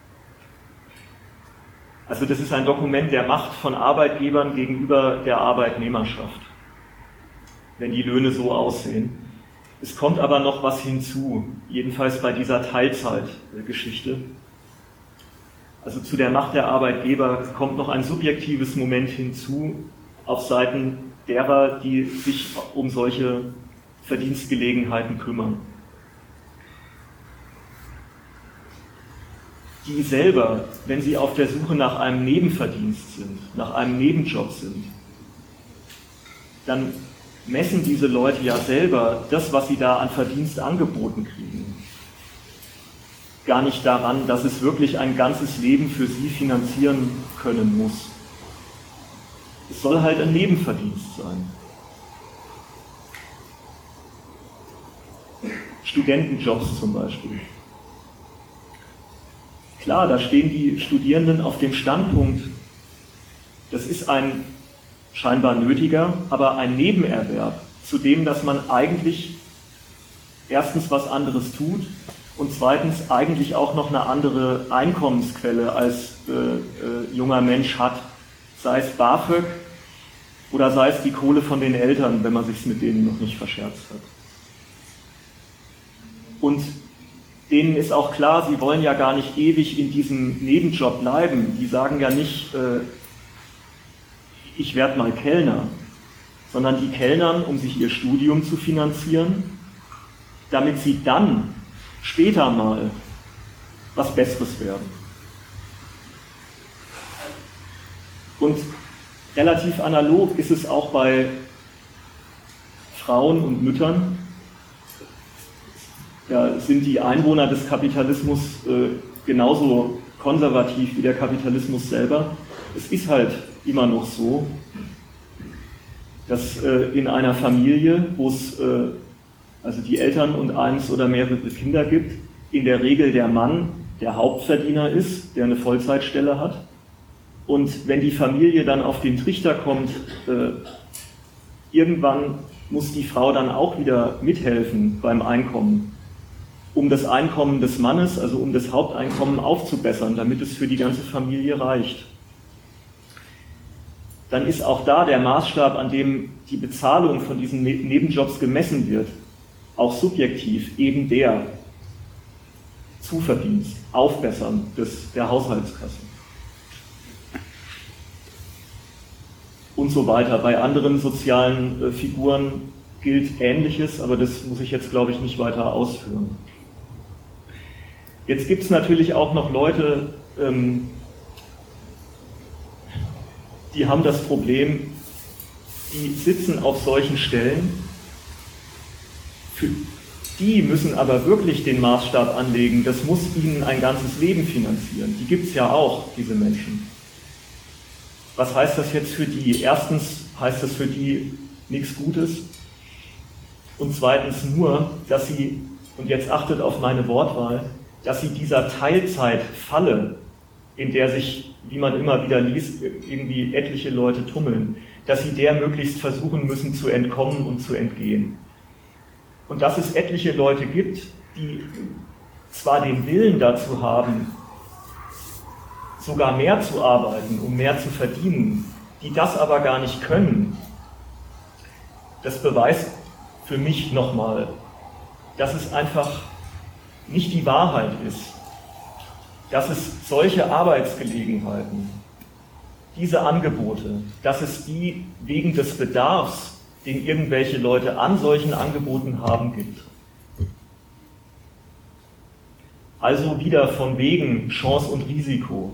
Also das ist ein Dokument der Macht von Arbeitgebern gegenüber der Arbeitnehmerschaft, wenn die Löhne so aussehen. Es kommt aber noch was hinzu, jedenfalls bei dieser Teilzeitgeschichte. Also zu der Macht der Arbeitgeber kommt noch ein subjektives Moment hinzu auf Seiten derer, die sich um solche Verdienstgelegenheiten kümmern. Die selber, wenn sie auf der Suche nach einem Nebenverdienst sind, nach einem Nebenjob sind, dann messen diese Leute ja selber das, was sie da an Verdienst angeboten kriegen, gar nicht daran, dass es wirklich ein ganzes Leben für sie finanzieren können muss. Es soll halt ein Nebenverdienst sein. Studentenjobs zum Beispiel. Klar, da stehen die Studierenden auf dem Standpunkt, das ist ein scheinbar nötiger, aber ein Nebenerwerb, zu dem, dass man eigentlich erstens was anderes tut und zweitens eigentlich auch noch eine andere Einkommensquelle als junger Mensch hat, sei es BAföG oder sei es die Kohle von den Eltern, wenn man sich mit denen noch nicht verscherzt hat. Und denen ist auch klar, sie wollen ja gar nicht ewig in diesem Nebenjob bleiben. Die sagen ja nicht, ich werde mal Kellner, sondern die kellnern, um sich ihr Studium zu finanzieren, damit sie dann später mal was Besseres werden. Und relativ analog ist es auch bei Frauen und Müttern. Da sind die Einwohner des Kapitalismus genauso konservativ wie der Kapitalismus selber. Es ist halt immer noch so, dass in einer Familie, wo es also die Eltern und eins oder mehrere Kinder gibt, in der Regel der Mann der Hauptverdiener ist, der eine Vollzeitstelle hat. Und wenn die Familie dann auf den Trichter kommt, irgendwann muss die Frau dann auch wieder mithelfen beim Einkommen. um das Einkommen des Mannes, also um das Haupteinkommen aufzubessern, damit es für die ganze Familie reicht. Dann ist auch da der Maßstab, an dem die Bezahlung von diesen Nebenjobs gemessen wird, auch subjektiv eben der Zuverdienst, Aufbessern der Haushaltskasse. Und so weiter. Bei anderen sozialen Figuren gilt Ähnliches, aber das muss ich jetzt, glaube ich, nicht weiter ausführen. Jetzt gibt es natürlich auch noch Leute, die haben das Problem, die sitzen auf solchen Stellen, für die müssen aber wirklich den Maßstab anlegen, das muss ihnen ein ganzes Leben finanzieren. Die gibt es ja auch, diese Menschen. Was heißt das jetzt für die? Erstens heißt das für die nichts Gutes und zweitens nur, dass sie, und jetzt achtet auf meine Wortwahl, dass sie dieser Teilzeitfalle, in der sich, wie man immer wieder liest, irgendwie etliche Leute tummeln, dass sie der möglichst versuchen müssen zu entkommen und zu entgehen. Und dass es etliche Leute gibt, die zwar den Willen dazu haben, sogar mehr zu arbeiten, um mehr zu verdienen, die das aber gar nicht können, das beweist für mich nochmal, dass es einfach nicht die Wahrheit ist, dass es solche Arbeitsgelegenheiten, diese Angebote, dass es die wegen des Bedarfs, den irgendwelche Leute an solchen Angeboten haben, gibt. Also wieder von wegen Chance und Risiko.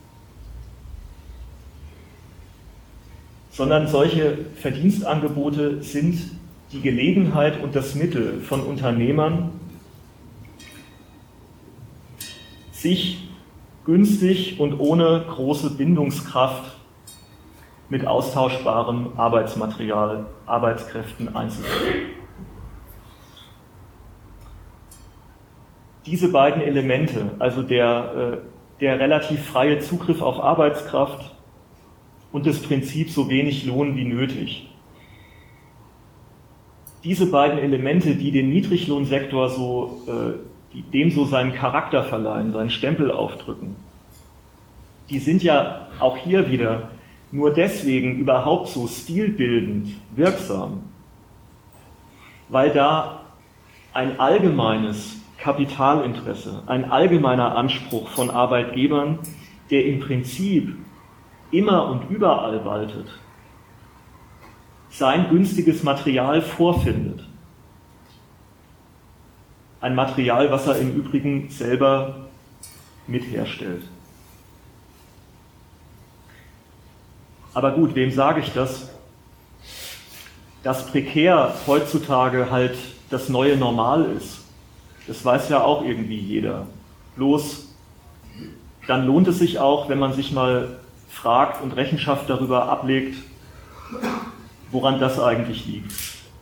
Sondern solche Verdienstangebote sind die Gelegenheit und das Mittel von Unternehmern, sich günstig und ohne große Bindungskraft mit austauschbarem Arbeitsmaterial, Arbeitskräften einzusetzen. Diese beiden Elemente, also der relativ freie Zugriff auf Arbeitskraft und das Prinzip so wenig Lohn wie nötig. Diese beiden Elemente, die den Niedriglohnsektor dem so seinen Charakter verleihen, seinen Stempel aufdrücken, die sind ja auch hier wieder nur deswegen überhaupt so stilbildend wirksam, weil da ein allgemeines Kapitalinteresse, ein allgemeiner Anspruch von Arbeitgebern, der im Prinzip immer und überall waltet, sein günstiges Material vorfindet. Ein Material, was er im Übrigen selber mitherstellt. Aber gut, wem sage ich das? Dass prekär heutzutage halt das neue Normal ist, das weiß ja auch irgendwie jeder. Bloß dann lohnt es sich auch, wenn man sich mal fragt und Rechenschaft darüber ablegt, woran das eigentlich liegt.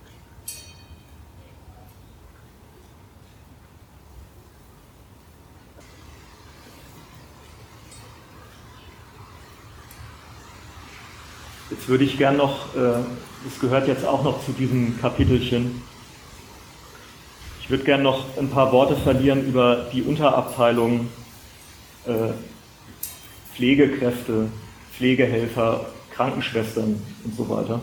Jetzt würde ich gern noch, das gehört jetzt auch noch zu diesem Kapitelchen, ich würde gern noch ein paar Worte verlieren über die Unterabteilung Pflegekräfte, Pflegehelfer, Krankenschwestern und so weiter.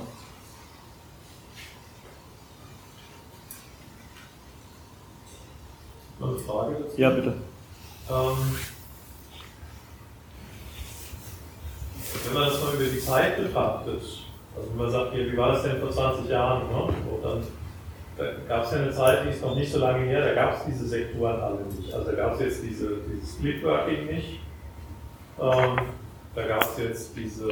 Noch eine Frage dazu?
Ja, bitte.
Wenn man das mal über die Zeit betrachtet, also wenn man sagt, wie war das denn vor 20 Jahren? Ne? So, dann gab es ja eine Zeit, die ist noch nicht so lange her, da gab es diese Sektoren alle nicht. Also da gab es jetzt dieses Splitworking nicht, da gab es jetzt diese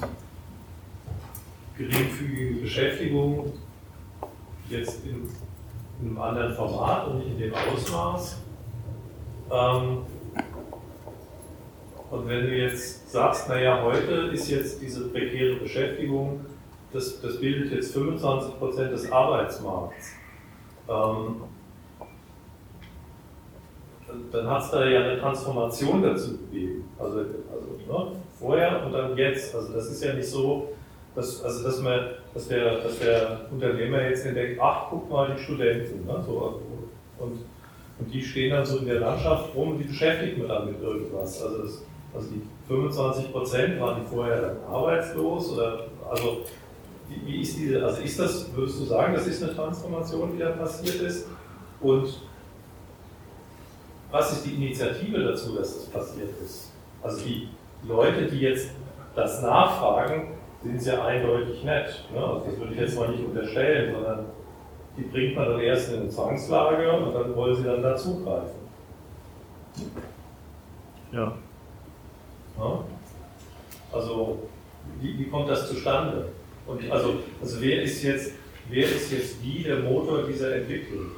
geringfügige Beschäftigung, jetzt in einem anderen Format und nicht in dem Ausmaß. Und wenn du jetzt sagst, naja, heute ist jetzt diese prekäre Beschäftigung, das bildet jetzt 25% des Arbeitsmarkts, dann hat es da ja eine Transformation dazu gegeben. Also ne, vorher und dann jetzt. Also das ist ja nicht so, dass der Unternehmer jetzt entdeckt, ach, guck mal, die Studenten. Ne, so, und Und die stehen dann so in der Landschaft rum und die beschäftigt man dann mit irgendwas. Also die 25% waren die vorher dann arbeitslos oder also wie ist diese, also ist das, würdest du sagen, das ist eine Transformation, die da passiert ist? Und was ist die Initiative dazu, dass das passiert ist? Also die Leute, die jetzt das nachfragen, sind es ja eindeutig nicht. Ne? Also das würde ich jetzt mal nicht unterstellen, sondern die bringt man dann erst in eine Zwangslage und dann wollen sie dann dazugreifen.
Ja.
Ja? Also wie kommt das zustande? Und also wer ist jetzt wie der Motor dieser Entwicklung?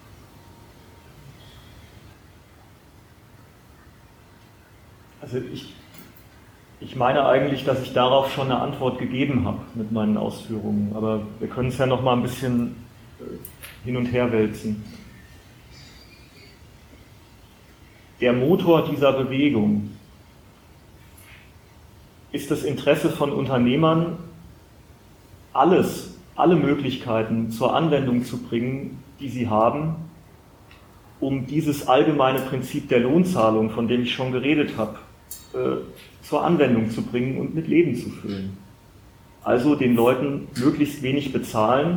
Also ich meine eigentlich, dass ich darauf schon eine Antwort gegeben habe mit meinen Ausführungen, aber wir können es ja noch mal ein bisschen hin und her wälzen. Der Motor dieser Bewegung ist das Interesse von Unternehmern, alle Möglichkeiten zur Anwendung zu bringen, die sie haben, um dieses allgemeine Prinzip der Lohnzahlung, von dem ich schon geredet habe, zur Anwendung zu bringen und mit Leben zu füllen. Also den Leuten möglichst wenig bezahlen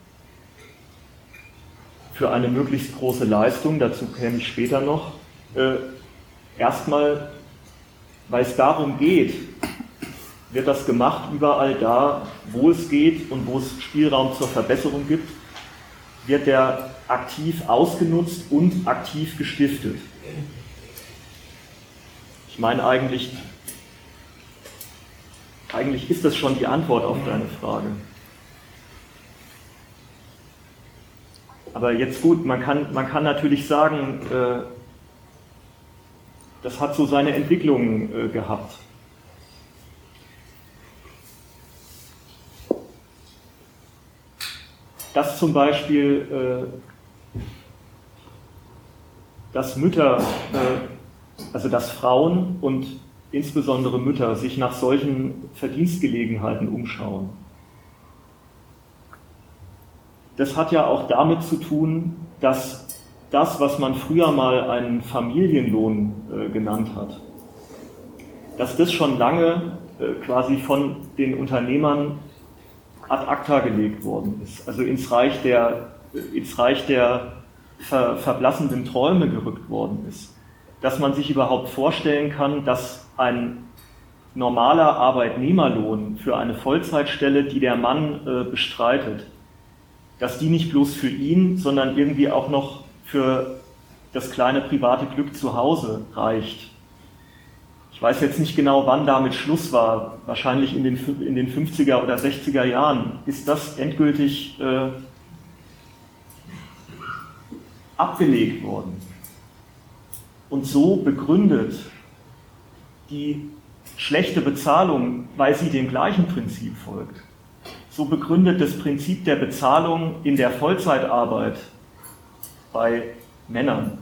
für eine möglichst große Leistung, dazu käme ich später noch. Erstmal, weil es darum geht, wird das gemacht überall da, wo es geht und wo es Spielraum zur Verbesserung gibt, wird der aktiv ausgenutzt und aktiv gestiftet. Ich meine, eigentlich ist das schon die Antwort auf deine Frage. Aber jetzt gut, man kann natürlich sagen, das hat so seine Entwicklung gehabt. Dass zum Beispiel, dass Mütter, also dass Frauen und insbesondere Mütter sich nach solchen Verdienstgelegenheiten umschauen. Das hat ja auch damit zu tun, dass das, was man früher mal einen Familienlohn genannt hat, dass das schon lange quasi von den Unternehmern ad acta gelegt worden ist, also ins Reich der verblassenden Träume gerückt worden ist. Dass man sich überhaupt vorstellen kann, dass ein normaler Arbeitnehmerlohn für eine Vollzeitstelle, die der Mann bestreitet, dass die nicht bloß für ihn, sondern irgendwie auch noch für das kleine private Glück zu Hause reicht. Ich weiß jetzt nicht genau, wann damit Schluss war, wahrscheinlich in den 50er oder 60er Jahren. Ist das endgültig abgelegt worden? Und so begründet die schlechte Bezahlung, weil sie dem gleichen Prinzip folgt. So begründet das Prinzip der Bezahlung in der Vollzeitarbeit bei Männern.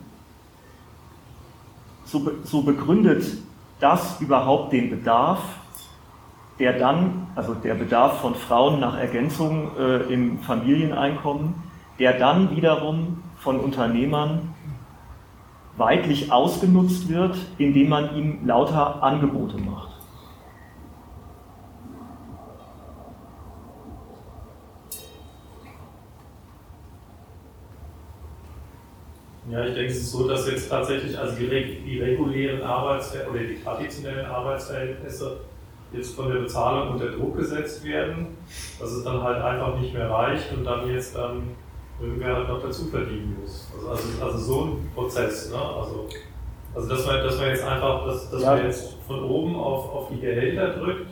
So begründet das überhaupt den Bedarf, der dann, also der Bedarf von Frauen nach Ergänzung im Familieneinkommen, der dann wiederum von Unternehmern weitlich ausgenutzt wird, indem man ihm lauter Angebote macht.
Ja, ich denke, es ist so, dass jetzt tatsächlich also die regulären Arbeitsverhältnisse oder die traditionellen Arbeitsverhältnisse jetzt von der Bezahlung unter Druck gesetzt werden, dass es dann halt einfach nicht mehr reicht und dann jetzt irgendwer halt noch dazu verdienen muss. Also so ein Prozess, ne? Also dass man jetzt einfach, dass man jetzt von oben auf die Gehälter drückt,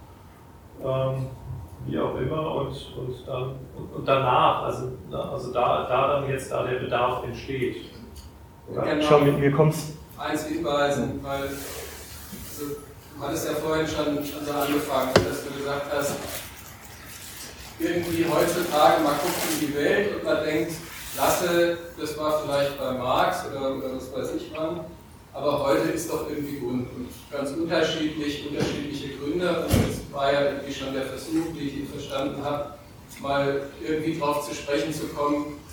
wie auch immer, und danach, also da dann jetzt da der Bedarf entsteht.
Genau.
Schau, mir kommt's.
Eins hinweisen, weil du hattest ja vorhin schon so angefangen, dass du gesagt hast, irgendwie heutzutage, man guckt in die Welt und man denkt, Lasse, das war vielleicht bei Marx oder was weiß ich wann, aber heute ist doch irgendwie bunt und ganz unterschiedliche Gründe. Und das war ja irgendwie schon der Versuch, wie ich ihn verstanden habe, mal irgendwie drauf zu sprechen zu kommen,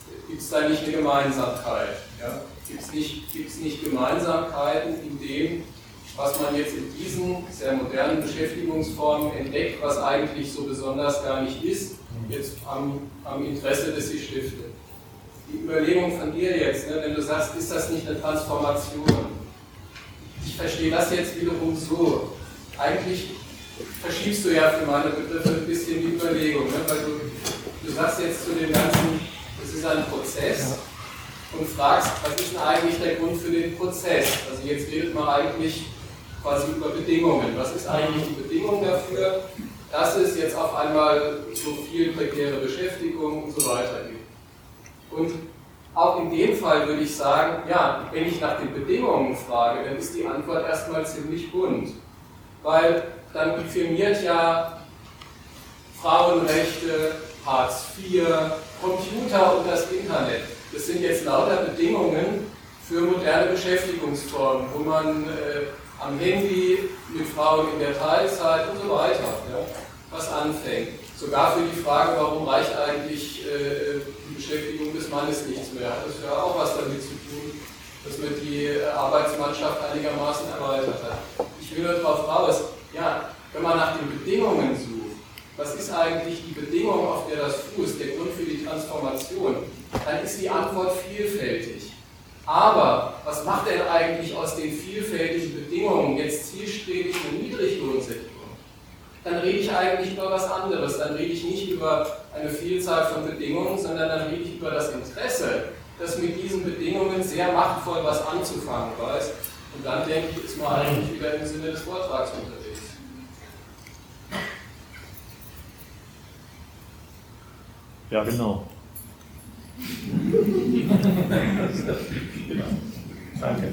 gibt es da nicht eine Gemeinsamkeit? Ja? Gibt es nicht Gemeinsamkeiten in dem, was man jetzt in diesen sehr modernen Beschäftigungsformen entdeckt, was eigentlich so besonders gar nicht ist, jetzt am Interesse, das sie stiftet? Die Überlegung von dir jetzt, ne, wenn du sagst, ist das nicht eine Transformation? Ich verstehe das jetzt wiederum so. Eigentlich verschiebst du ja für meine Begriffe ein bisschen die Überlegung, ne, weil du sagst jetzt zu dem Ganzen, das ist ein Prozess und fragst, was ist denn eigentlich der Grund für den Prozess? Also jetzt redet man eigentlich quasi über Bedingungen. Was ist eigentlich die Bedingung dafür, dass es jetzt auf einmal so viel prekäre Beschäftigung und so weiter gibt? Und auch in dem Fall würde ich sagen, ja, wenn ich nach den Bedingungen frage, dann ist die Antwort erstmal ziemlich bunt. Weil dann firmiert ja Frauenrechte, Hartz IV, Computer und das Internet. Das sind jetzt lauter Bedingungen für moderne Beschäftigungsformen, wo man am Handy mit Frauen in der Teilzeit und so weiter was anfängt. Sogar für die Frage, warum reicht eigentlich die Beschäftigung des Mannes nichts mehr, hat das ja auch was damit zu tun, dass man die Arbeitsmannschaft einigermaßen erweitert hat. Ich will nur darauf raus, ja, wenn man nach den Bedingungen sucht, was ist eigentlich die Bedingung, auf der das fußt, der Grund für die Transformation, dann ist die Antwort vielfältig. Aber was macht denn eigentlich aus den vielfältigen Bedingungen jetzt zielstrebig eine Niedriglohnsektor? Dann rede ich eigentlich über was anderes. Dann rede ich nicht über eine Vielzahl von Bedingungen, sondern dann rede ich über das Interesse, das mit diesen Bedingungen sehr machtvoll was anzufangen weiß. Und dann denke ich, ist man eigentlich wieder im Sinne des Vortrags unterwegs.
Ja, genau.
Danke.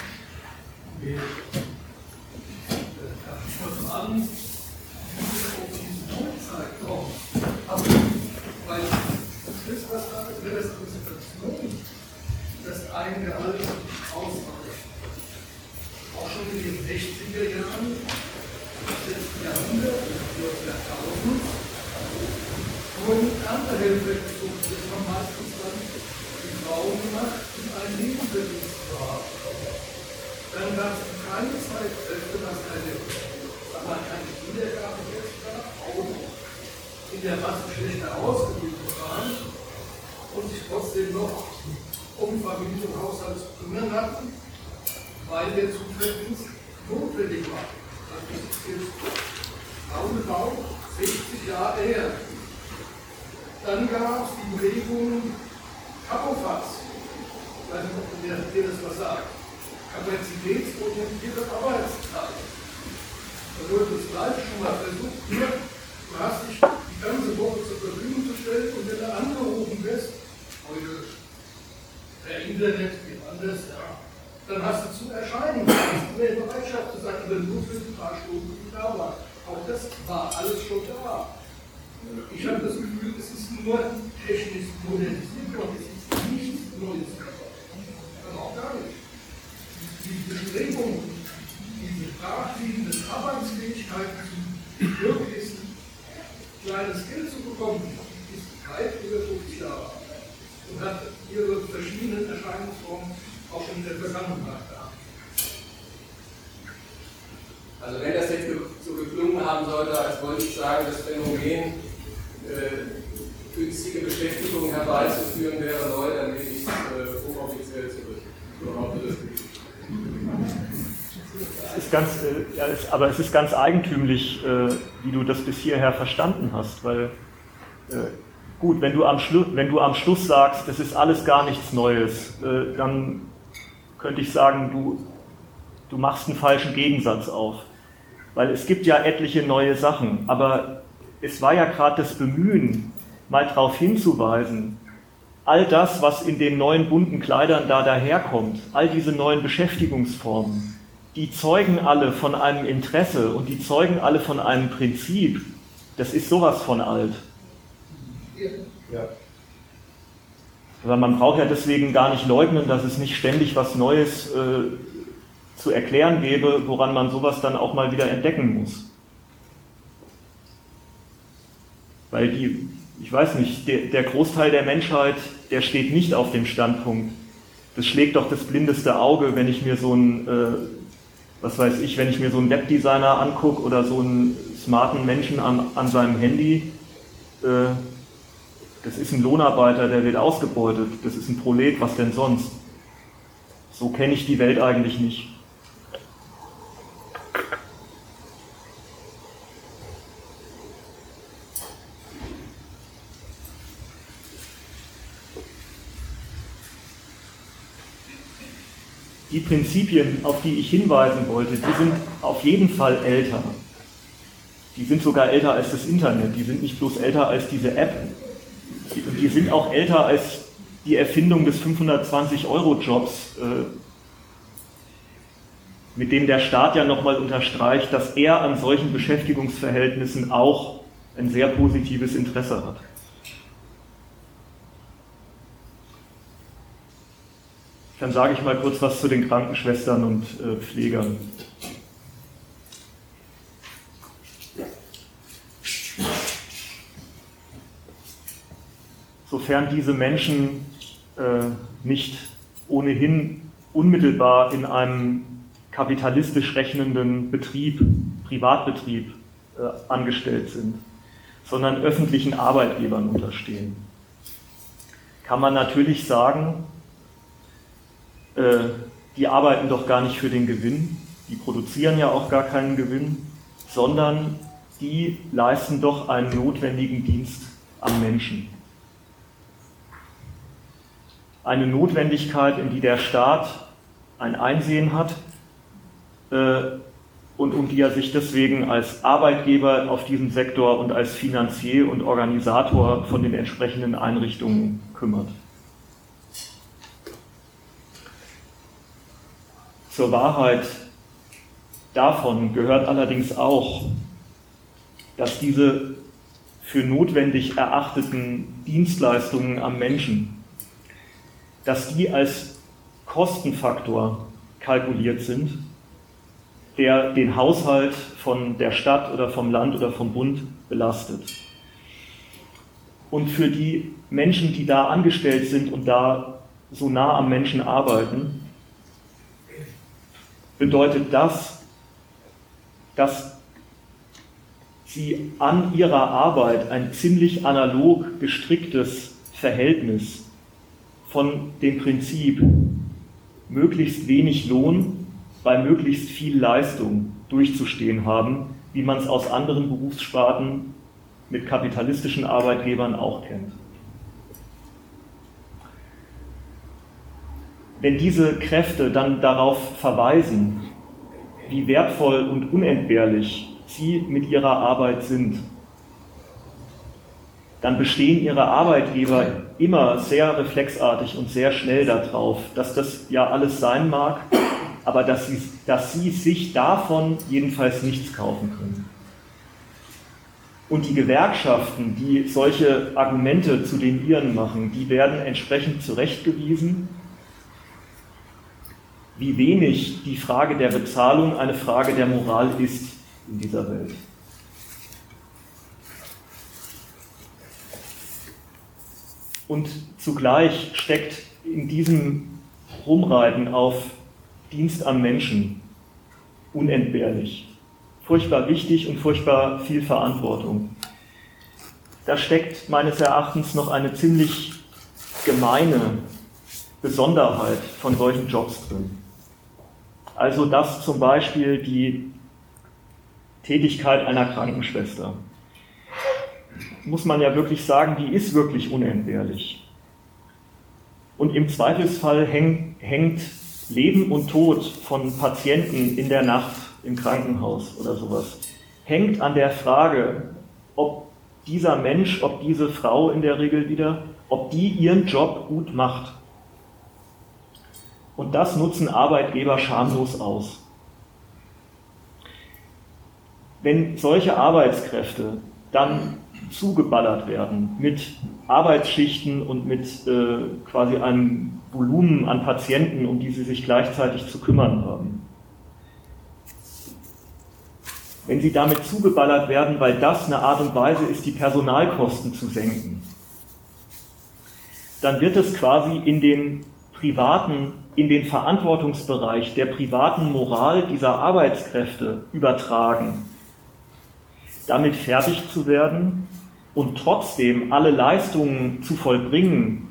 Weil das ist was da ist, das Konzentration, das eigene Alter ausmacht. Auch schon in den 60er Jahren des letzten Jahrhunderts, des Jahrtausends, wurden andere Hilfeversuche, das haben meistens dann die Frauen gemacht, um einen Nebenverdienst zu haben. Dann gab es keine Zeitkräfte, was keine Kindergarten jetzt gab, auch in der Masse schlechter ausgebildet waren und sich trotzdem noch um Familie und Haushalt zu kümmern hatten, weil der Zuverdienst notwendig war. Das ist jetzt roundabout 60 Jahre her. Dann gab es die Bewegung Kapofax, ich weiß nicht, ob ihr das was sagt, kapazitätsorientierte Arbeitszeit. Da wurde das Gleiche schon mal versucht, du hast dich die ganze Woche zur Verfügung zu stellen und wenn du angerufen wirst, heute per Internet, wie anders, ja, dann hast du zu erscheinen, du hast mehr Bereitschaft zu sein, wenn du für ein paar Stunden da warst. Auch das war alles schon da. Ich habe das Gefühl, es ist nur technisch modernisiert worden, es ist nichts Neues geworden. Also auch gar nicht. Die Bestrebung, diese sprachliegenden Arbeitsfähigkeiten zu möglichst kleines Geld zu bekommen, ist weit über 50 Jahre alt und hat ihre verschiedenen Erscheinungsformen auch schon in der Vergangenheit gehabt.
Also wenn das jetzt so geklungen haben sollte, als wollte ich sagen, das Phänomen günstige Beschäftigung herbeizuführen wäre neu, dann nehme ich es hochoffiziell zurück.
Aber es ist ganz eigentümlich, wie du das bis hierher verstanden hast, weil gut, wenn du am Schluss sagst, das ist alles gar nichts Neues, dann könnte ich sagen, du machst einen falschen Gegensatz auf, weil es gibt ja etliche neue Sachen, aber es war ja gerade das Bemühen, mal darauf hinzuweisen, all das, was in den neuen bunten Kleidern da daherkommt, all diese neuen Beschäftigungsformen, die zeugen alle von einem Interesse und die zeugen alle von einem Prinzip. Das ist sowas von alt.
Ja.
Aber man braucht ja deswegen gar nicht leugnen, dass es nicht ständig was Neues zu erklären gäbe, woran man sowas dann auch mal wieder entdecken muss. Weil ich weiß nicht, der Großteil der Menschheit, der steht nicht auf dem Standpunkt, das schlägt doch das blindeste Auge, wenn ich mir so einen, wenn ich mir so einen Webdesigner angucke oder so einen smarten Menschen an seinem Handy. Das ist ein Lohnarbeiter, der wird ausgebeutet, das ist ein Prolet, was denn sonst? So kenne ich die Welt eigentlich nicht. Die Prinzipien, auf die ich hinweisen wollte, die sind auf jeden Fall älter. Die sind sogar älter als das Internet, die sind nicht bloß älter als diese App. Die sind auch älter als die Erfindung des 520-Euro-Jobs, mit dem der Staat ja nochmal unterstreicht, dass er an solchen Beschäftigungsverhältnissen auch ein sehr positives Interesse hat. Dann sage ich mal kurz was zu den Krankenschwestern und Pflegern. Sofern diese Menschen nicht ohnehin unmittelbar in einem kapitalistisch rechnenden Betrieb, Privatbetrieb angestellt sind, sondern öffentlichen Arbeitgebern unterstehen, kann man natürlich sagen, die arbeiten doch gar nicht für den Gewinn, die produzieren ja auch gar keinen Gewinn, sondern die leisten doch einen notwendigen Dienst am Menschen. Eine Notwendigkeit, in die der Staat ein Einsehen hat und um die er sich deswegen als Arbeitgeber auf diesem Sektor und als Finanzier und Organisator von den entsprechenden Einrichtungen kümmert. Zur Wahrheit davon gehört allerdings auch, dass diese für notwendig erachteten Dienstleistungen am Menschen, dass die als Kostenfaktor kalkuliert sind, der den Haushalt von der Stadt oder vom Land oder vom Bund belastet. Und für die Menschen, die da angestellt sind und da so nah am Menschen arbeiten, bedeutet das, dass sie an ihrer Arbeit ein ziemlich analog gestricktes Verhältnis von dem Prinzip möglichst wenig Lohn bei möglichst viel Leistung durchzustehen haben, wie man es aus anderen Berufssparten mit kapitalistischen Arbeitgebern auch kennt. Wenn diese Kräfte dann darauf verweisen, wie wertvoll und unentbehrlich sie mit ihrer Arbeit sind, dann bestehen ihre Arbeitgeber immer sehr reflexartig und sehr schnell darauf, dass das ja alles sein mag, aber dass sie sich davon jedenfalls nichts kaufen können. Und die Gewerkschaften, die solche Argumente zu den ihren machen, die werden entsprechend zurechtgewiesen, wie wenig die Frage der Bezahlung eine Frage der Moral ist in dieser Welt. Und zugleich steckt in diesem Rumreiten auf Dienst am Menschen unentbehrlich, furchtbar wichtig und furchtbar viel Verantwortung. Da steckt meines Erachtens noch eine ziemlich gemeine Besonderheit von solchen Jobs drin. Also dass zum Beispiel die Tätigkeit einer Krankenschwester, muss man ja wirklich sagen, die ist wirklich unentbehrlich. Und im Zweifelsfall hängt Leben und Tod von Patienten in der Nacht im Krankenhaus oder sowas, hängt an der Frage, ob dieser Mensch, ob diese Frau in der Regel wieder, ob die ihren Job gut macht. Und das nutzen Arbeitgeber schamlos aus. Wenn solche Arbeitskräfte dann zugeballert werden mit Arbeitsschichten und mit quasi einem Volumen an Patienten, um die sie sich gleichzeitig zu kümmern haben. Wenn sie damit zugeballert werden, weil das eine Art und Weise ist, die Personalkosten zu senken, dann wird es quasi in den Verantwortungsbereich der privaten Moral dieser Arbeitskräfte übertragen, damit fertig zu werden und trotzdem alle Leistungen zu vollbringen,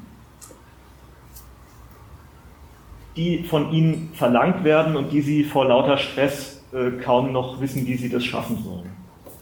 die von ihnen verlangt werden und die sie vor lauter Stress kaum noch wissen, wie sie das schaffen sollen.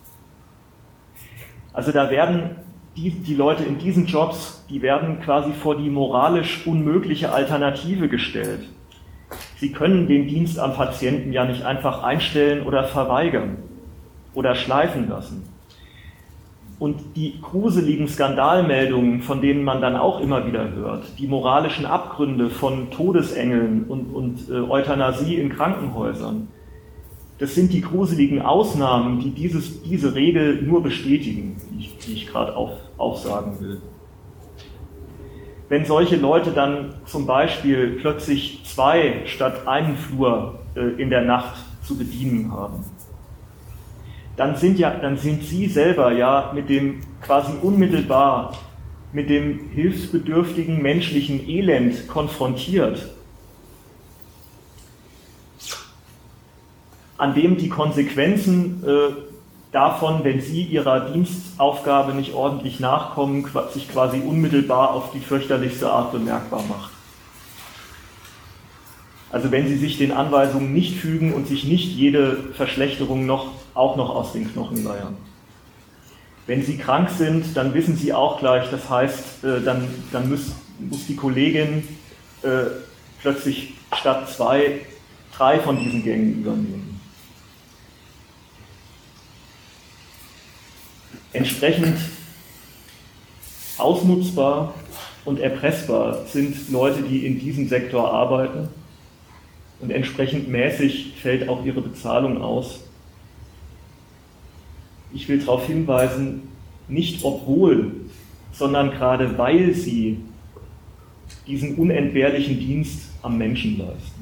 Also da werden die Leute in diesen Jobs, die werden quasi vor die moralisch unmögliche Alternative gestellt. Sie können den Dienst am Patienten ja nicht einfach einstellen oder verweigern oder schleifen lassen. Und die gruseligen Skandalmeldungen, von denen man dann auch immer wieder hört, die moralischen Abgründe von Todesengeln und Euthanasie in Krankenhäusern, das sind die gruseligen Ausnahmen, die diese Regel nur bestätigen, die ich gerade aufsagen will. Wenn solche Leute dann zum Beispiel plötzlich 2 statt einen Flur in der Nacht zu bedienen haben, dann sind sie selber ja mit dem quasi unmittelbar mit dem hilfsbedürftigen menschlichen Elend konfrontiert, an dem die Konsequenzen davon, wenn sie ihrer Dienstaufgabe nicht ordentlich nachkommen, sich quasi unmittelbar auf die fürchterlichste Art bemerkbar macht. Also wenn sie sich den Anweisungen nicht fügen und sich nicht jede Verschlechterung auch noch aus den Knochen leiern. Wenn sie krank sind, dann wissen sie auch gleich, das heißt, dann muss die Kollegin plötzlich statt 2, 3 von diesen Gängen übernehmen. Entsprechend ausnutzbar und erpressbar sind Leute, die in diesem Sektor arbeiten, und entsprechend mäßig fällt auch ihre Bezahlung aus. Ich will darauf hinweisen, nicht obwohl, sondern gerade weil sie diesen unentbehrlichen Dienst am Menschen leisten.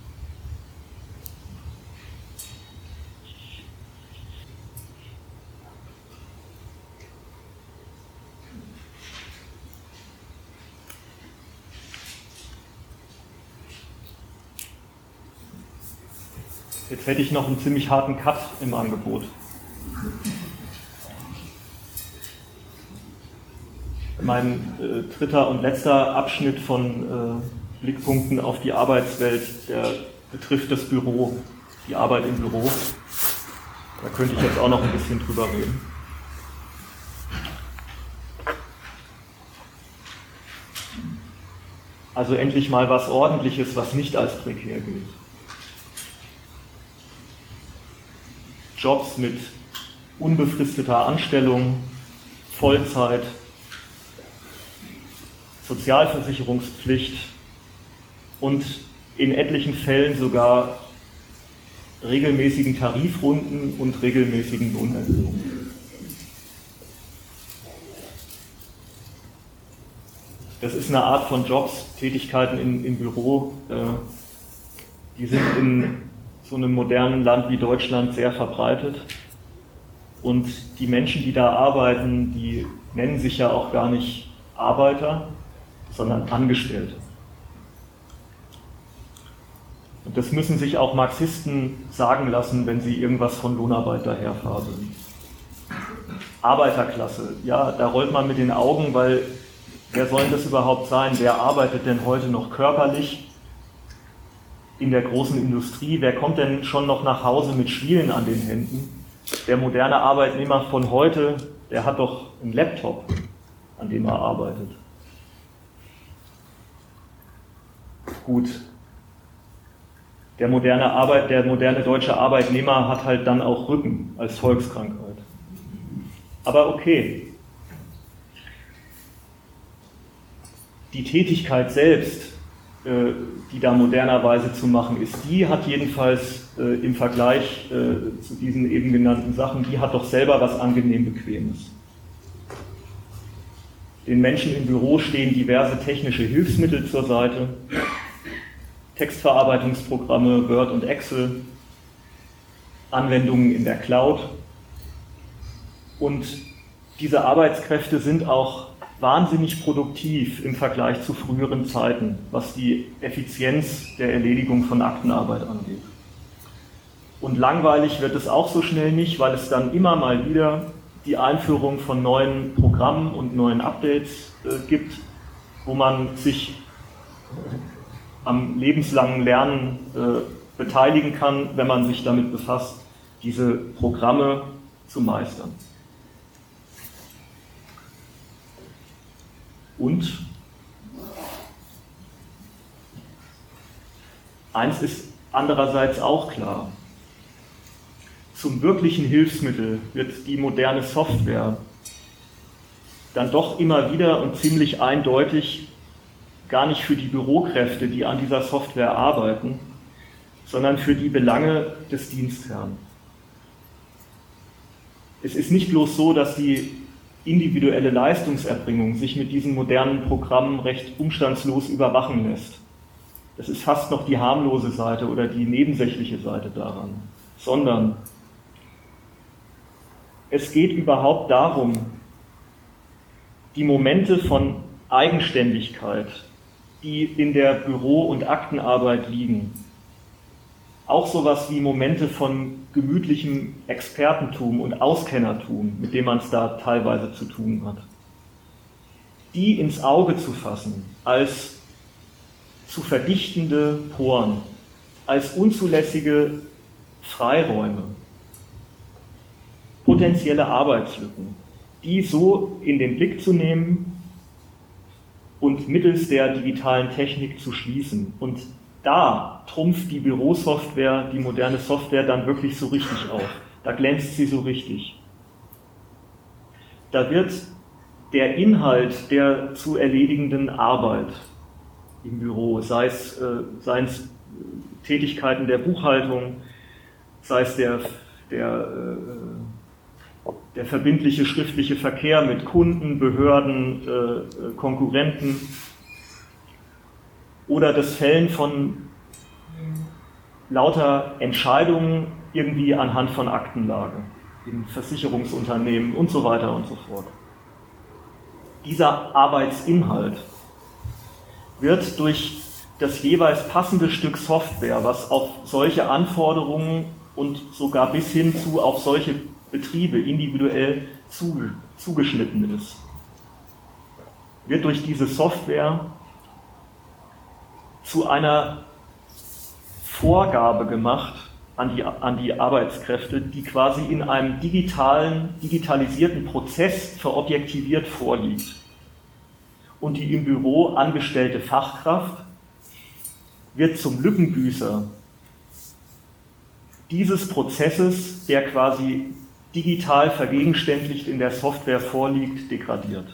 Jetzt hätte ich noch einen ziemlich harten Cut im Angebot. Mein dritter und letzter Abschnitt von Blickpunkten auf die Arbeitswelt, der betrifft das Büro, die Arbeit im Büro. Da könnte ich jetzt auch noch ein bisschen drüber reden. Also endlich mal was Ordentliches, was nicht als prekär gilt. Jobs mit unbefristeter Anstellung, Vollzeit, Sozialversicherungspflicht und in etlichen Fällen sogar regelmäßigen Tarifrunden und regelmäßigen Lohnerhöhungen. Das ist eine Art von Jobs, Tätigkeiten im Büro, die sind in so einem modernen Land wie Deutschland sehr verbreitet. Und die Menschen, die da arbeiten, die nennen sich ja auch gar nicht Arbeiter, sondern Angestellte. Und das müssen sich auch Marxisten sagen lassen, wenn sie irgendwas von Lohnarbeit daherfaseln. Arbeiterklasse, ja, da rollt man mit den Augen, weil wer soll das überhaupt sein? Wer arbeitet denn heute noch körperlich in der großen Industrie? Wer kommt denn schon noch nach Hause mit Schwielen an den Händen? Der moderne Arbeitnehmer von heute, der hat doch einen Laptop, an dem er arbeitet. Gut. Der moderne deutsche Arbeitnehmer hat halt dann auch Rücken als Volkskrankheit. Aber okay. Die Tätigkeit selbst, die da modernerweise zu machen ist, die hat jedenfalls im Vergleich zu diesen eben genannten Sachen, die hat doch selber was angenehm Bequemes. Den Menschen im Büro stehen diverse technische Hilfsmittel zur Seite, Textverarbeitungsprogramme, Word und Excel, Anwendungen in der Cloud, und diese Arbeitskräfte sind auch wahnsinnig produktiv im Vergleich zu früheren Zeiten, was die Effizienz der Erledigung von Aktenarbeit angeht. Und langweilig wird es auch so schnell nicht, weil es dann immer mal wieder die Einführung von neuen Programmen und neuen Updates gibt, wo man sich am lebenslangen Lernen beteiligen kann, wenn man sich damit befasst, diese Programme zu meistern. Und eins ist andererseits auch klar: Zum wirklichen Hilfsmittel wird die moderne Software dann doch immer wieder und ziemlich eindeutig gar nicht für die Bürokräfte, die an dieser Software arbeiten, sondern für die Belange des Dienstherrn. Es ist nicht bloß so, dass die individuelle Leistungserbringung sich mit diesen modernen Programmen recht umstandslos überwachen lässt. Das ist fast noch die harmlose Seite oder die nebensächliche Seite daran, sondern es geht überhaupt darum, die Momente von Eigenständigkeit, die in der Büro- und Aktenarbeit liegen, auch sowas wie Momente von gemütlichem Expertentum und Auskennertum, mit dem man es da teilweise zu tun hat, die ins Auge zu fassen als zu verdichtende Poren, als unzulässige Freiräume, potenzielle Arbeitslücken, die so in den Blick zu nehmen und mittels der digitalen Technik zu schließen. Und da trumpft die Bürosoftware, die moderne Software dann wirklich so richtig auf. Da glänzt sie so richtig. Da wird der Inhalt der zu erledigenden Arbeit im Büro, seien es Tätigkeiten der Buchhaltung, sei es der verbindliche schriftliche Verkehr mit Kunden, Behörden, Konkurrenten oder das Fällen von lauter Entscheidungen irgendwie anhand von Aktenlage in Versicherungsunternehmen und so weiter und so fort. Dieser Arbeitsinhalt wird durch das jeweils passende Stück Software, was auf solche Anforderungen und sogar bis hin zu auf solche Betriebe individuell zugeschnitten ist, wird durch diese Software zu einer Vorgabe gemacht an die Arbeitskräfte, die quasi in einem digitalisierten Prozess verobjektiviert vorliegt. Und die im Büro angestellte Fachkraft wird zum Lückenbüßer dieses Prozesses, der quasi digital vergegenständlicht in der Software vorliegt, degradiert.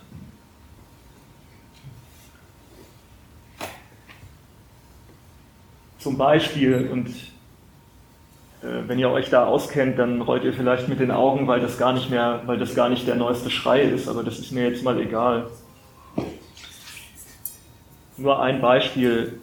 Zum Beispiel, und wenn ihr euch da auskennt, dann rollt ihr vielleicht mit den Augen, weil das gar nicht der neueste Schrei ist, aber das ist mir jetzt mal egal. Nur ein Beispiel,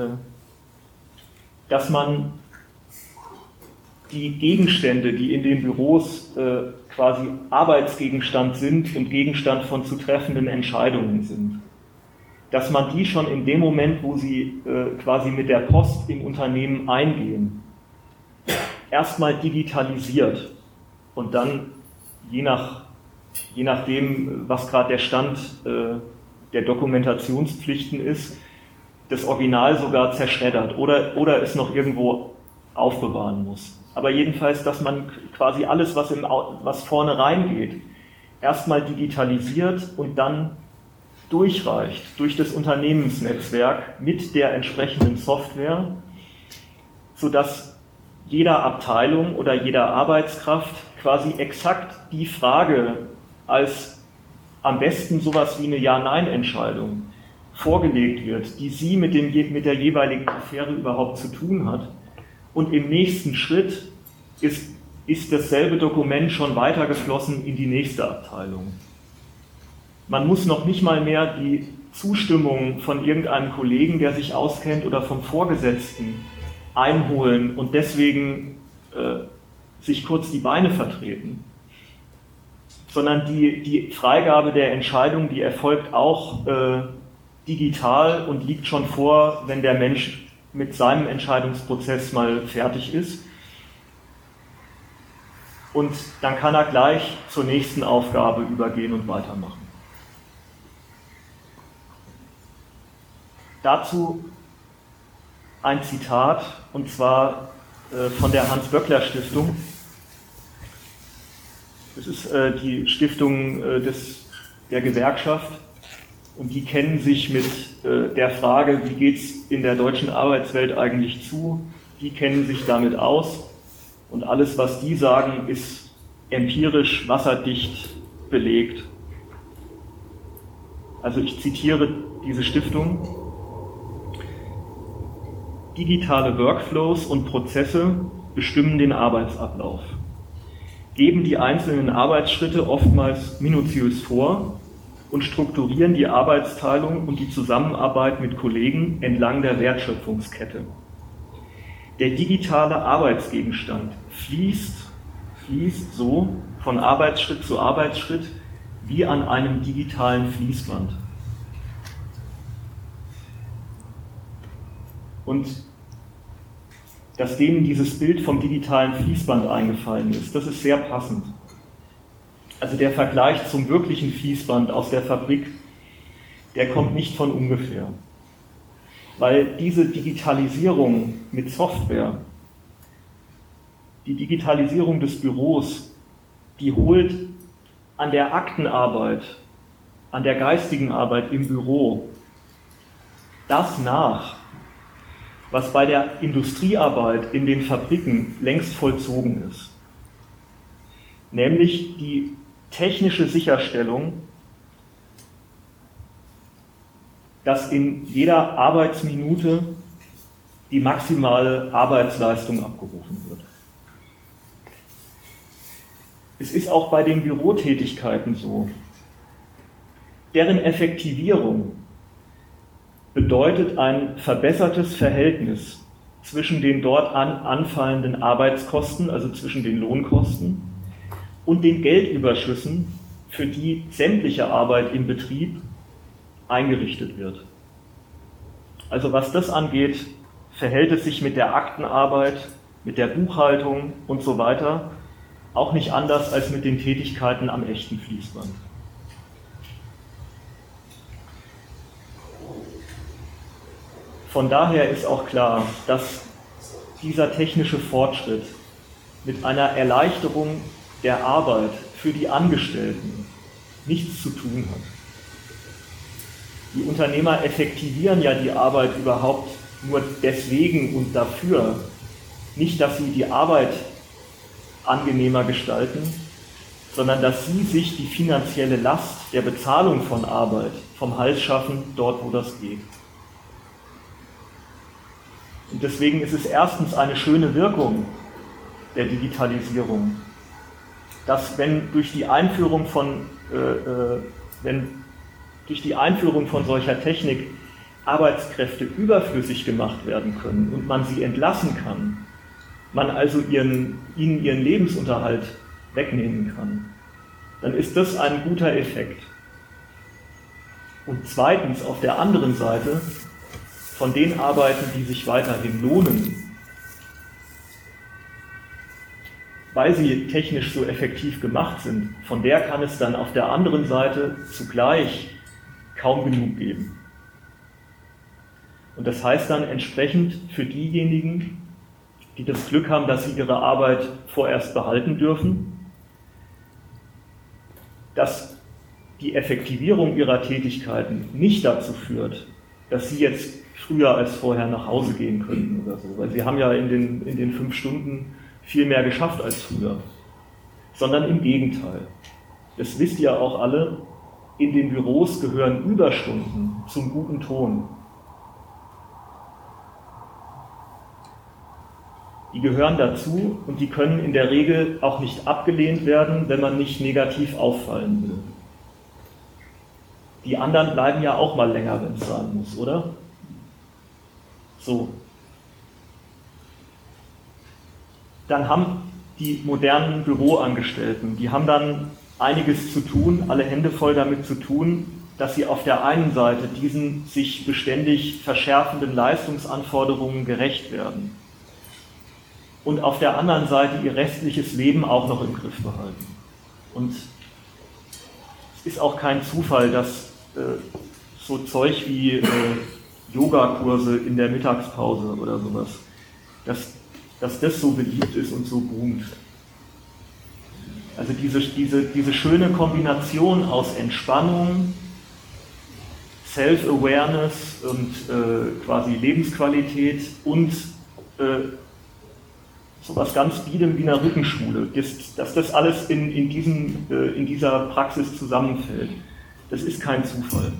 dass man die Gegenstände, die in den Büros quasi Arbeitsgegenstand sind und Gegenstand von zu treffenden Entscheidungen sind, dass man die schon in dem Moment, wo sie quasi mit der Post im Unternehmen eingehen, erstmal digitalisiert und dann, je nachdem, was gerade der Stand der Dokumentationspflichten ist, das Original sogar zerschreddert oder es noch irgendwo aufbewahren muss. Aber jedenfalls, dass man quasi alles, was vorne reingeht, erstmal digitalisiert und dann durchreicht durch das Unternehmensnetzwerk mit der entsprechenden Software, sodass jeder Abteilung oder jeder Arbeitskraft quasi exakt die Frage als am besten sowas wie eine Ja-Nein-Entscheidung vorgelegt wird, die sie mit der jeweiligen Affäre überhaupt zu tun hat. Und im nächsten Schritt ist dasselbe Dokument schon weitergeflossen in die nächste Abteilung. Man muss noch nicht mal mehr die Zustimmung von irgendeinem Kollegen, der sich auskennt, oder vom Vorgesetzten einholen und deswegen sich kurz die Beine vertreten. sondern die Freigabe der Entscheidung, die erfolgt auch digital und liegt schon vor, wenn der Mensch mit seinem Entscheidungsprozess mal fertig ist. Und dann kann er gleich zur nächsten Aufgabe übergehen und weitermachen. Dazu ein Zitat, und zwar von der Hans-Böckler-Stiftung. Das ist die Stiftung der Gewerkschaft, und die kennen sich mit der Frage, wie geht es in der deutschen Arbeitswelt eigentlich zu, die kennen sich damit aus, und alles, was die sagen, ist empirisch wasserdicht belegt. Also ich zitiere diese Stiftung: Digitale Workflows und Prozesse bestimmen den Arbeitsablauf, geben die einzelnen Arbeitsschritte oftmals minutiös vor und strukturieren die Arbeitsteilung und die Zusammenarbeit mit Kollegen entlang der Wertschöpfungskette. Der digitale Arbeitsgegenstand fließt so von Arbeitsschritt zu Arbeitsschritt wie an einem digitalen Fließband. Und dass denen dieses Bild vom digitalen Fließband eingefallen ist, das ist sehr passend. Also der Vergleich zum wirklichen Fließband aus der Fabrik, der kommt nicht von ungefähr. Weil diese Digitalisierung mit Software, die Digitalisierung des Büros, die holt an der Aktenarbeit, an der geistigen Arbeit im Büro das nach, was bei der Industriearbeit in den Fabriken längst vollzogen ist. Nämlich die technische Sicherstellung, dass in jeder Arbeitsminute die maximale Arbeitsleistung abgerufen wird. Es ist auch bei den Bürotätigkeiten so. Deren Effektivierung bedeutet ein verbessertes Verhältnis zwischen den dort anfallenden Arbeitskosten, also zwischen den Lohnkosten, und den Geldüberschüssen, für die sämtliche Arbeit im Betrieb eingerichtet wird. Also was das angeht, verhält es sich mit der Aktenarbeit, mit der Buchhaltung und so weiter auch nicht anders als mit den Tätigkeiten am echten Fließband. Von daher ist auch klar, dass dieser technische Fortschritt mit einer Erleichterung der Arbeit für die Angestellten nichts zu tun hat. Die Unternehmer effektivieren ja die Arbeit überhaupt nur deswegen und dafür, nicht, dass sie die Arbeit angenehmer gestalten, sondern dass sie sich die finanzielle Last der Bezahlung von Arbeit vom Hals schaffen, dort wo das geht. Und deswegen ist es erstens eine schöne Wirkung der Digitalisierung, dass wenn durch die Einführung von solcher Technik Arbeitskräfte überflüssig gemacht werden können und man sie entlassen kann, man also ihnen ihren Lebensunterhalt wegnehmen kann, dann ist das ein guter Effekt. Und zweitens, auf der anderen Seite, von den Arbeiten, die sich weiterhin lohnen, weil sie technisch so effektiv gemacht sind, von der kann es dann auf der anderen Seite zugleich kaum genug geben. Und das heißt dann entsprechend für diejenigen, die das Glück haben, dass sie ihre Arbeit vorerst behalten dürfen, dass die Effektivierung ihrer Tätigkeiten nicht dazu führt, dass sie jetzt früher als vorher nach Hause gehen könnten oder so, weil sie haben ja in den 5 Stunden viel mehr geschafft als früher, sondern im Gegenteil. Das wisst ihr auch alle, in den Büros gehören Überstunden zum guten Ton. Die gehören dazu und die können in der Regel auch nicht abgelehnt werden, wenn man nicht negativ auffallen will. Die anderen bleiben ja auch mal länger, wenn es sein muss, oder? So. Dann haben die modernen Büroangestellten, die haben dann einiges zu tun, alle Hände voll damit zu tun, dass sie auf der einen Seite diesen sich beständig verschärfenden Leistungsanforderungen gerecht werden und auf der anderen Seite ihr restliches Leben auch noch im Griff behalten. Und es ist auch kein Zufall, dass so Zeug wie Yogakurse in der Mittagspause oder sowas, dass das so beliebt ist und so boomt. Also diese schöne Kombination aus Entspannung, Self-Awareness und quasi Lebensqualität und sowas ganz biedem wie einer Rückenschule, dass das alles in dieser Praxis zusammenfällt. Das ist kein Zufall.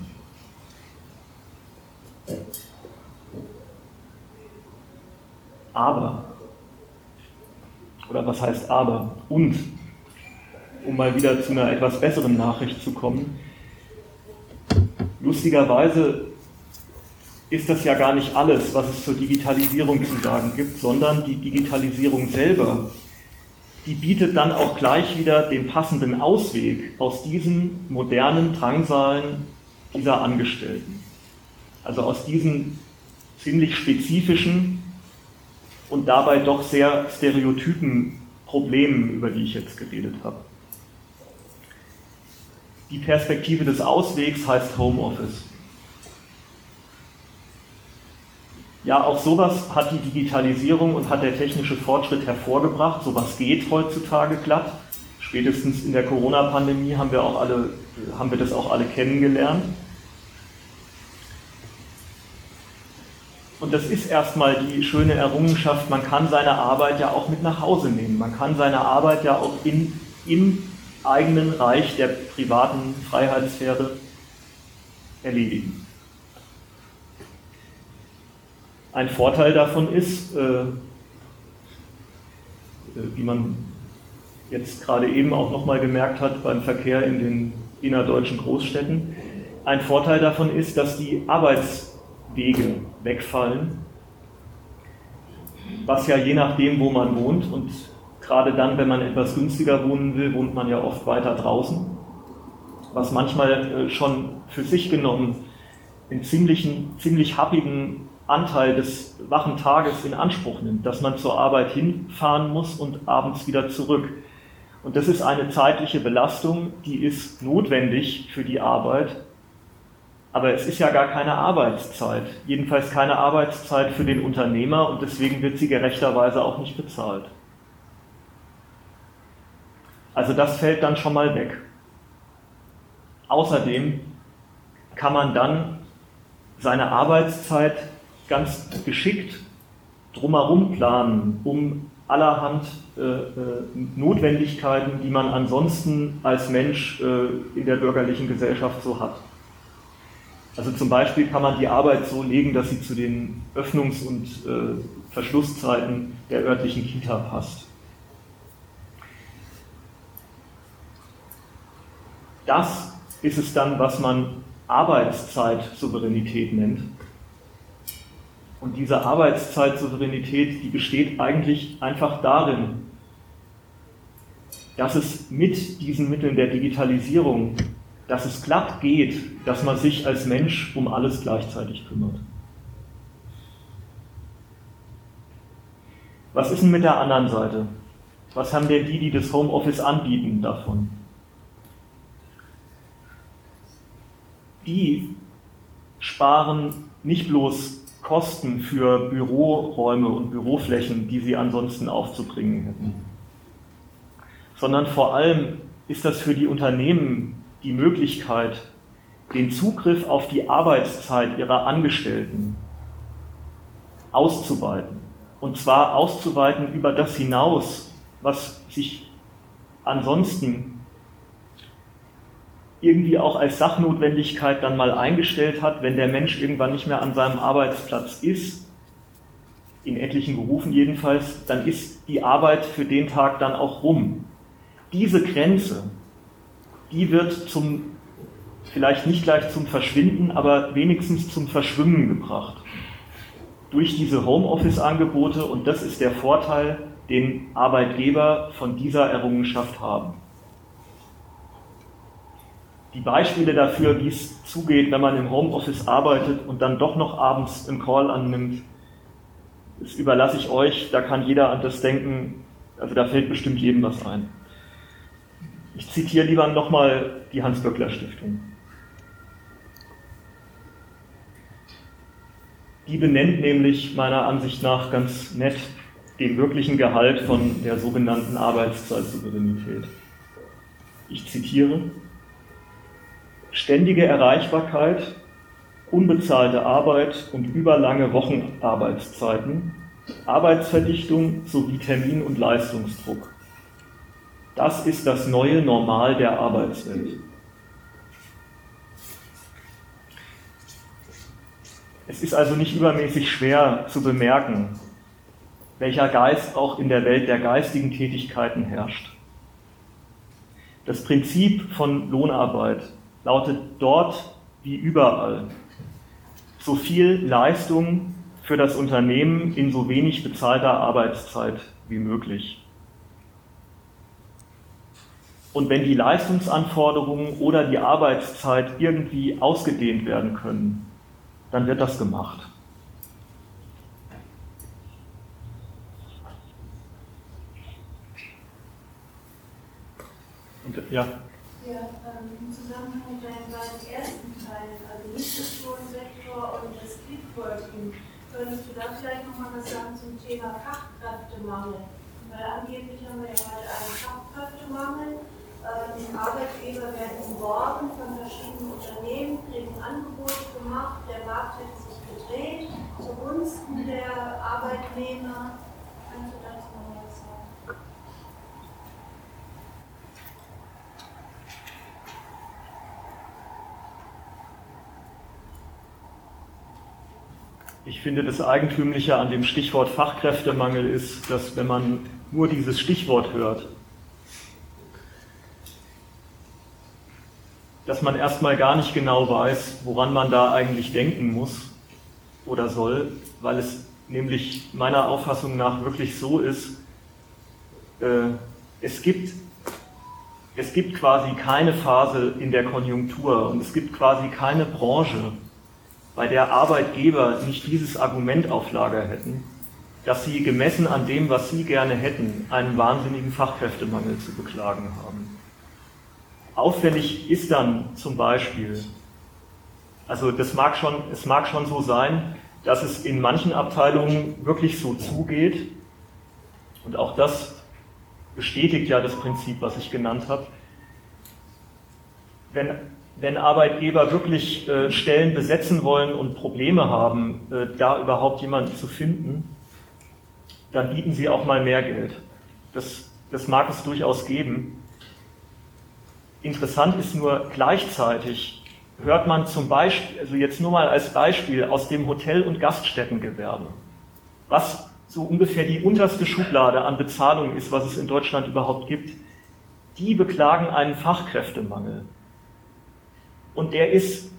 Aber, oder was heißt aber? Und, um mal wieder zu einer etwas besseren Nachricht zu kommen, lustigerweise ist das ja gar nicht alles, was es zur Digitalisierung zu sagen gibt, sondern die Digitalisierung selber, die bietet dann auch gleich wieder den passenden Ausweg aus diesen modernen Drangsalen dieser Angestellten. Also aus diesen ziemlich spezifischen und dabei doch sehr stereotypen Problemen, über die ich jetzt geredet habe. Die Perspektive des Auswegs heißt Homeoffice. Ja, auch sowas hat die Digitalisierung und hat der technische Fortschritt hervorgebracht. Sowas geht heutzutage glatt. Spätestens in der Corona-Pandemie haben wir das auch alle kennengelernt. Und das ist erstmal die schöne Errungenschaft, man kann seine Arbeit ja auch mit nach Hause nehmen. Man kann seine Arbeit ja auch im eigenen Reich der privaten Freiheitssphäre erledigen. Ein Vorteil davon ist, wie man jetzt gerade eben auch nochmal gemerkt hat beim Verkehr in den innerdeutschen Großstädten, ein Vorteil davon ist, dass die Arbeitswege wegfallen, was ja je nachdem, wo man wohnt, und gerade dann, wenn man etwas günstiger wohnen will, wohnt man ja oft weiter draußen, was manchmal schon für sich genommen einen ziemlich happigen Anteil des wachen Tages in Anspruch nimmt, dass man zur Arbeit hinfahren muss und abends wieder zurück. Und das ist eine zeitliche Belastung, die ist notwendig für die Arbeit, aber es ist ja gar keine Arbeitszeit, jedenfalls keine Arbeitszeit für den Unternehmer, und deswegen wird sie gerechterweise auch nicht bezahlt. Also das fällt dann schon mal weg. Außerdem kann man dann seine Arbeitszeit ganz geschickt drumherum planen, um allerhand Notwendigkeiten, die man ansonsten als Mensch in der bürgerlichen Gesellschaft so hat. Also zum Beispiel kann man die Arbeit so legen, dass sie zu den Öffnungs- und Verschlusszeiten der örtlichen Kita passt. Das ist es dann, was man Arbeitszeitsouveränität nennt. Und diese Arbeitszeitsouveränität, die besteht eigentlich einfach darin, dass es mit diesen Mitteln der Digitalisierung, dass es glatt geht, dass man sich als Mensch um alles gleichzeitig kümmert. Was ist denn mit der anderen Seite? Was haben denn die das Homeoffice anbieten, davon? Die sparen nicht bloß Kosten für Büroräume und Büroflächen, die sie ansonsten aufzubringen hätten, sondern vor allem ist das für die Unternehmen die Möglichkeit, den Zugriff auf die Arbeitszeit ihrer Angestellten auszuweiten. Und zwar auszuweiten über das hinaus, was sich ansonsten irgendwie auch als Sachnotwendigkeit dann mal eingestellt hat, wenn der Mensch irgendwann nicht mehr an seinem Arbeitsplatz ist, in etlichen Berufen jedenfalls, dann ist die Arbeit für den Tag dann auch rum. Diese Grenze, die wird vielleicht nicht gleich zum Verschwinden, aber wenigstens zum Verschwimmen gebracht. Durch diese Homeoffice-Angebote, und das ist der Vorteil, den Arbeitgeber von dieser Errungenschaft haben. Die Beispiele dafür, wie es zugeht, wenn man im Homeoffice arbeitet und dann doch noch abends einen Call annimmt, das überlasse ich euch, da kann jeder an das denken, also da fällt bestimmt jedem was ein. Ich zitiere lieber nochmal die Hans-Böckler-Stiftung. Die benennt nämlich meiner Ansicht nach ganz nett den wirklichen Gehalt von der sogenannten Arbeitszeitsouveränität. Ich zitiere: Ständige Erreichbarkeit, unbezahlte Arbeit und überlange Wochenarbeitszeiten, Arbeitsverdichtung sowie Termin- und Leistungsdruck. Das ist das neue Normal der Arbeitswelt. Es ist also nicht übermäßig schwer zu bemerken, welcher Geist auch in der Welt der geistigen Tätigkeiten herrscht. Das Prinzip von Lohnarbeit lautet dort wie überall: so viel Leistung für das Unternehmen in so wenig bezahlter Arbeitszeit wie möglich. Und wenn die Leistungsanforderungen oder die Arbeitszeit irgendwie ausgedehnt werden können, dann wird das gemacht. Und, ja.
Im Zusammenhang mit deinen beiden ersten Teilen, also Nichtbeschulungssektor und das Clickworking, könntest du da vielleicht nochmal was sagen zum Thema Fachkräftemangel? Weil angeblich haben wir ja heute einen Fachkräftemangel. Arbeitgeber werden geworben von verschiedenen Unternehmen, kriegen Angebote gemacht, der Markt hätte sich gedreht zugunsten der Arbeitnehmer. Kannst du dazu noch was sagen?
Ich finde, das Eigentümliche an dem Stichwort Fachkräftemangel ist, dass wenn man nur dieses Stichwort hört, dass man erstmal gar nicht genau weiß, woran man da eigentlich denken muss oder soll, weil es nämlich meiner Auffassung nach wirklich so ist, es gibt quasi keine Phase in der Konjunktur und es gibt quasi keine Branche, bei der Arbeitgeber nicht dieses Argument auf Lager hätten, dass sie gemessen an dem, was sie gerne hätten, einen wahnsinnigen Fachkräftemangel zu beklagen haben. Auffällig ist dann zum Beispiel, also es mag schon so sein, dass es in manchen Abteilungen wirklich so zugeht, und auch das bestätigt ja das Prinzip, was ich genannt habe. Wenn Arbeitgeber wirklich Stellen besetzen wollen und Probleme haben, da überhaupt jemanden zu finden, dann bieten sie auch mal mehr Geld. Das mag es durchaus geben. Interessant ist nur, gleichzeitig hört man zum Beispiel, also jetzt nur mal als Beispiel, aus dem Hotel- und Gaststättengewerbe, was so ungefähr die unterste Schublade an Bezahlung ist, was es in Deutschland überhaupt gibt, die beklagen einen Fachkräftemangel. Und der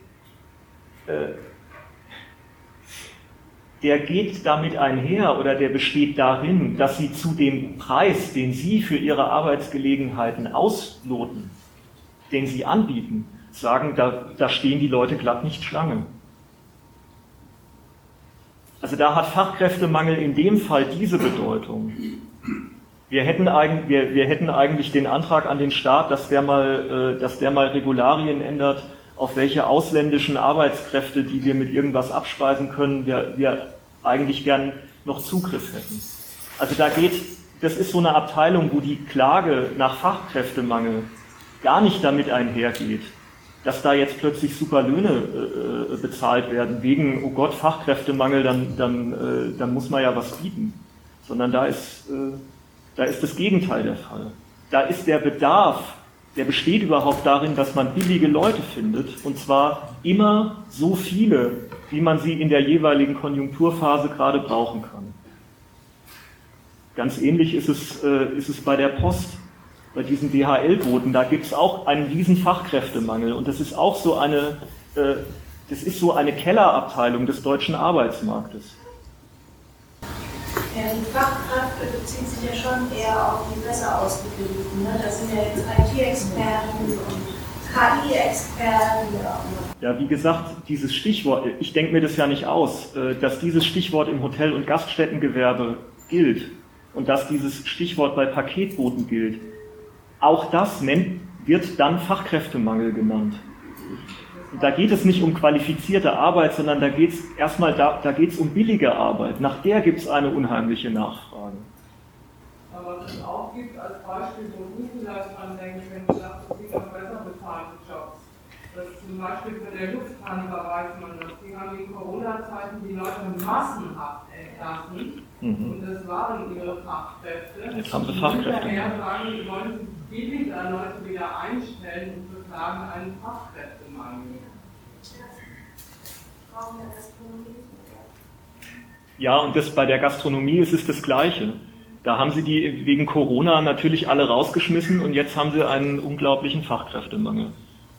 geht damit einher oder der besteht darin, dass sie zu dem Preis, den sie für ihre Arbeitsgelegenheiten ausloten, den sie anbieten, sagen, da stehen die Leute glatt nicht Schlange. Also da hat Fachkräftemangel in dem Fall diese Bedeutung. Wir hätten eigentlich den Antrag an den Staat, dass der mal Regularien ändert, auf welche ausländischen Arbeitskräfte, die wir mit irgendwas abspeisen können, wir eigentlich gern noch Zugriff hätten. Also das ist so eine Abteilung, wo die Klage nach Fachkräftemangel gar nicht damit einhergeht, dass da jetzt plötzlich super Löhne bezahlt werden, wegen, oh Gott, Fachkräftemangel, dann muss man ja was bieten. Sondern da ist das Gegenteil der Fall. Da ist der Bedarf, der besteht überhaupt darin, dass man billige Leute findet, und zwar immer so viele, wie man sie in der jeweiligen Konjunkturphase gerade brauchen kann. Ganz ähnlich ist es bei der Post, bei diesen DHL-Boten. Da gibt es auch einen riesen Fachkräftemangel, und das ist auch so eine Kellerabteilung des deutschen Arbeitsmarktes.
Ja, die Fachkräfte beziehen sich ja schon eher auf die besser Ausgebildeten. Ne? Das sind ja jetzt IT-Experten und KI-Experten.
Ja, wie gesagt, dieses Stichwort, ich denke mir das ja nicht aus, dass dieses Stichwort im Hotel- und Gaststättengewerbe gilt und dass dieses Stichwort bei Paketboten gilt, auch das wird dann Fachkräftemangel genannt. Und da geht es nicht um qualifizierte Arbeit, sondern da geht es erstmal da geht es um billige Arbeit. Nach der gibt es eine unheimliche Nachfrage.
Aber was es auch gibt als Beispiel, wo du vielleicht dran denkst, wenn du sagst, es gibt auch besser bezahlte Jobs. Das ist zum Beispiel für der Lufthansa weiß man das. Die haben in Corona-Zeiten die Leute massenhaft entlassen. Und das waren ihre Fachkräfte.
Jetzt haben sie Fachkräfte.
Hinterher sagen, sie wollen billiger Leute wieder einstellen und beklagen einen Fachkräftemangel.
Ja, und bei der Gastronomie ist es das Gleiche. Da haben sie die wegen Corona natürlich alle rausgeschmissen und jetzt haben sie einen unglaublichen Fachkräftemangel.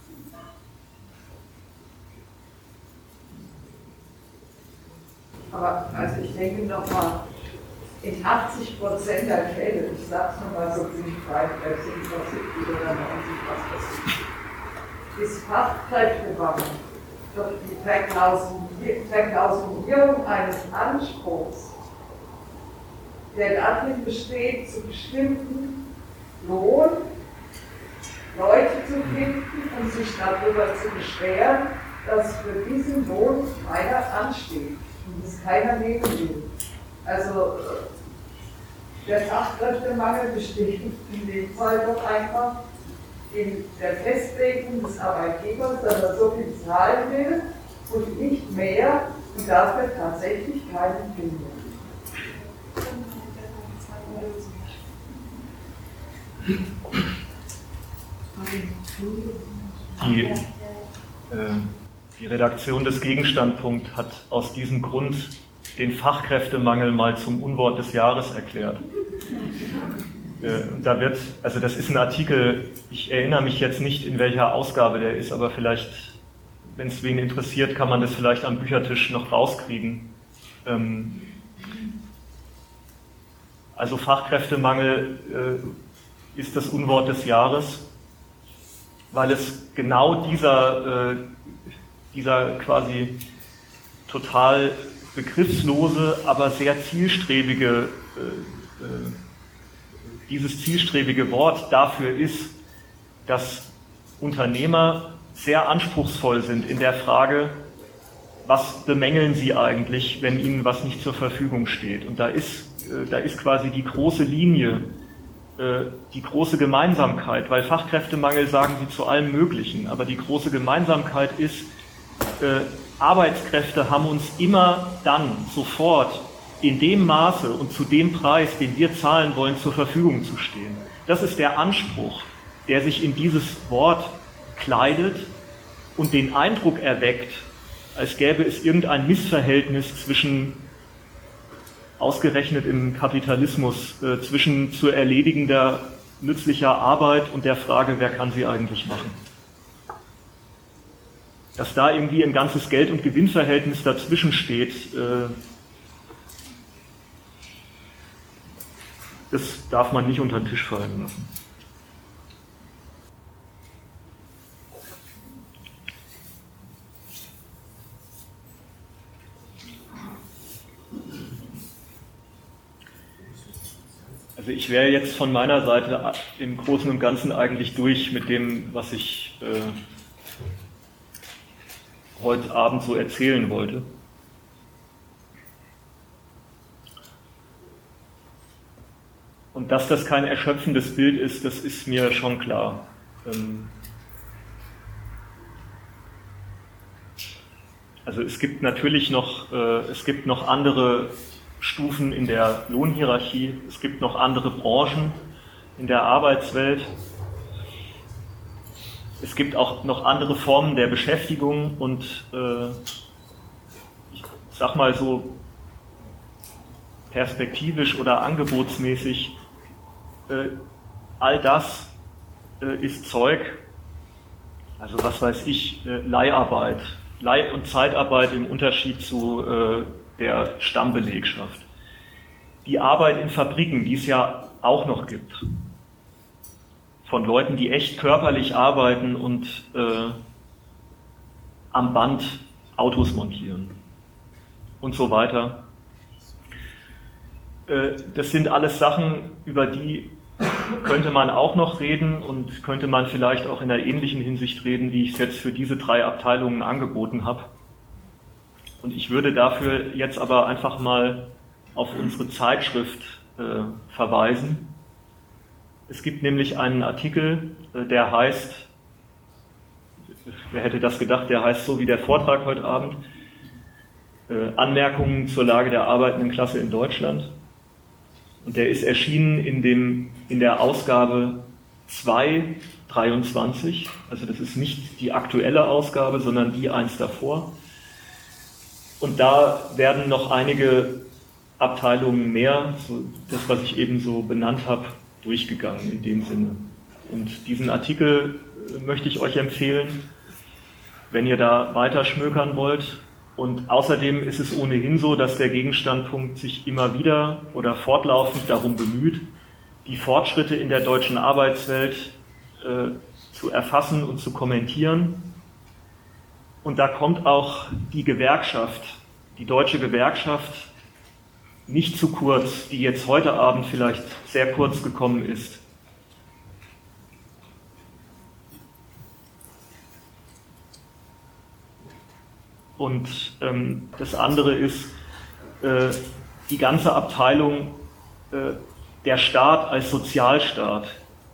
Aber also ich denke nochmal, in 80% der Fälle, ich sag's nochmal so ziemlich frei, vielleicht sind es 70 oder 90, was das ist Fachkräftemangel. Doch die Verklausulierung eines Anspruchs, der darin besteht, zu bestimmten Lohn Leute zu finden und sich darüber zu beschweren, dass für diesen Lohn keiner ansteht und es keiner nehmen will. Also der Fachkräftemangel besteht in dem Fall doch einfach in der Festlegung des Arbeitgebers, dass er so viel zahlen will und nicht mehr und dafür tatsächlich keinen findet.
Die Redaktion des Gegenstandpunkt hat aus diesem Grund den Fachkräftemangel mal zum Unwort des Jahres erklärt. Das ist ein Artikel, ich erinnere mich jetzt nicht, in welcher Ausgabe der ist, aber vielleicht, wenn es wen interessiert, kann man das vielleicht am Büchertisch noch rauskriegen. Also Fachkräftemangel ist das Unwort des Jahres, weil es genau dieser quasi total begriffslose, aber sehr zielstrebige dieses zielstrebige Wort dafür ist, dass Unternehmer sehr anspruchsvoll sind in der Frage, was bemängeln sie eigentlich, wenn ihnen was nicht zur Verfügung steht. Und da ist quasi die große Linie, die große Gemeinsamkeit, weil Fachkräftemangel sagen sie zu allem Möglichen, aber die große Gemeinsamkeit ist, Arbeitskräfte haben uns immer dann sofort in dem Maße und zu dem Preis, den wir zahlen wollen, zur Verfügung zu stehen. Das ist der Anspruch, der sich in dieses Wort kleidet und den Eindruck erweckt, als gäbe es irgendein Missverhältnis zwischen, ausgerechnet im Kapitalismus, zwischen zu erledigender nützlicher Arbeit und der Frage, wer kann sie eigentlich machen. Dass da irgendwie ein ganzes Geld- und Gewinnverhältnis dazwischen steht, das darf man nicht unter den Tisch fallen lassen. Also ich wäre jetzt von meiner Seite im Großen und Ganzen eigentlich durch mit dem, was ich heute Abend so erzählen wollte. Und dass das kein erschöpfendes Bild ist, das ist mir schon klar. Also es gibt natürlich noch andere Stufen in der Lohnhierarchie, es gibt noch andere Branchen in der Arbeitswelt, es gibt auch noch andere Formen der Beschäftigung und ich sag mal so perspektivisch oder angebotsmäßig, all das ist Zeug, also was weiß ich, Leiharbeit, Leih- und Zeitarbeit im Unterschied zu der Stammbelegschaft. Die Arbeit in Fabriken, die es ja auch noch gibt. von Leuten, die echt körperlich arbeiten und am Band Autos montieren und so weiter. Das sind alles Sachen, über die könnte man auch noch reden und könnte man vielleicht auch in einer ähnlichen Hinsicht reden, wie ich es jetzt für diese 3 Abteilungen angeboten habe. Und ich würde dafür jetzt aber einfach mal auf unsere Zeitschrift verweisen. Es gibt nämlich einen Artikel, der heißt, wer hätte das gedacht, der heißt so wie der Vortrag heute Abend, Anmerkungen zur Lage der arbeitenden Klasse in Deutschland. Und der ist erschienen in der Ausgabe 2/23, also das ist nicht die aktuelle Ausgabe, sondern die eins davor. Und da werden noch einige Abteilungen mehr, so das, was ich eben so benannt habe, durchgegangen in dem Sinne. Und diesen Artikel möchte ich euch empfehlen, wenn ihr da weiter schmökern wollt. Und außerdem ist es ohnehin so, dass der Gegenstandpunkt sich immer wieder oder fortlaufend darum bemüht, die Fortschritte in der deutschen Arbeitswelt zu erfassen und zu kommentieren. Und da kommt auch die Gewerkschaft, die deutsche Gewerkschaft, nicht zu kurz, die jetzt heute Abend vielleicht sehr kurz gekommen ist. Und das andere ist die ganze Abteilung der Staat als Sozialstaat.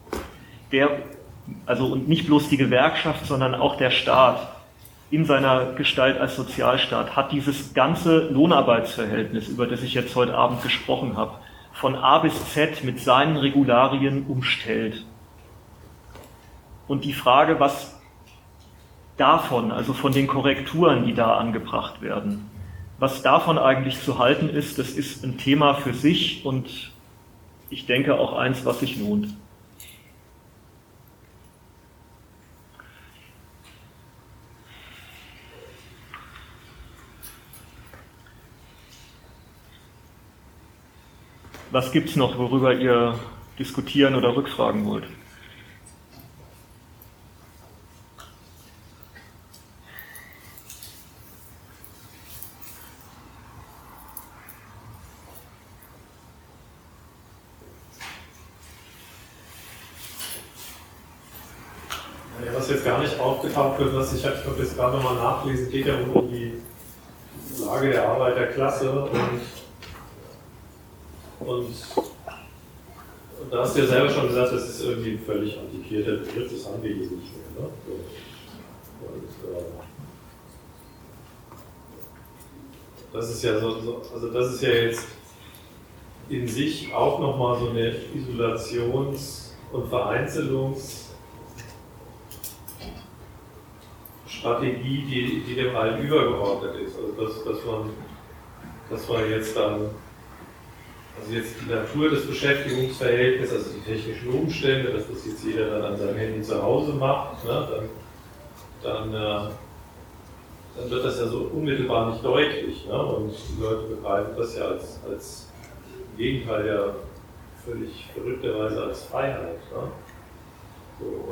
Und nicht bloß die Gewerkschaft, sondern auch der Staat in seiner Gestalt als Sozialstaat hat dieses ganze Lohnarbeitsverhältnis, über das ich jetzt heute Abend gesprochen habe, von A bis Z mit seinen Regularien umstellt. Und die Frage, was davon, also von den Korrekturen, die da angebracht werden, was davon eigentlich zu halten ist, das ist ein Thema für sich und ich denke auch eins, was sich lohnt. Was gibt's noch, worüber ihr diskutieren oder rückfragen wollt?
Was jetzt gar nicht aufgetaucht wird, was ich habe jetzt gerade nochmal nachlesen, geht ja um die Lage der Arbeiterklasse und da hast du ja selber schon gesagt, das ist irgendwie ein völlig antiquierter Begriff, das haben wir hier nicht mehr. Ne? Das ist ja also das ist ja jetzt in sich auch nochmal so eine Isolations- und Vereinzelungsstrategie, die dem allen übergeordnet ist. Also dass man jetzt dann, also jetzt die Natur des Beschäftigungsverhältnisses, also die technischen Umstände, dass das jetzt jeder dann an seinem Handy zu Hause macht, ne, dann wird das ja so unmittelbar nicht deutlich. Ne? Und die Leute begreifen das ja als Gegenteil ja völlig verrückterweise als Freiheit. Ne? So,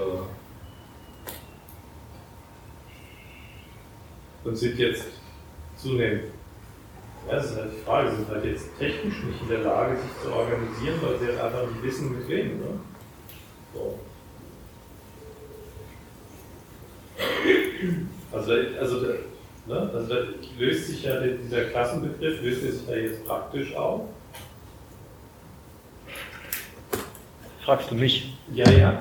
und sind jetzt zunehmend, ja, das ist halt die Frage, sind halt jetzt technisch nicht in der Lage, sich zu organisieren, weil sie halt einfach nicht wissen, mit wem. Ne? So. Also da löst sich ja dieser Klassenbegriff, löst er sich da jetzt praktisch auf?
Fragst du mich?
Ja.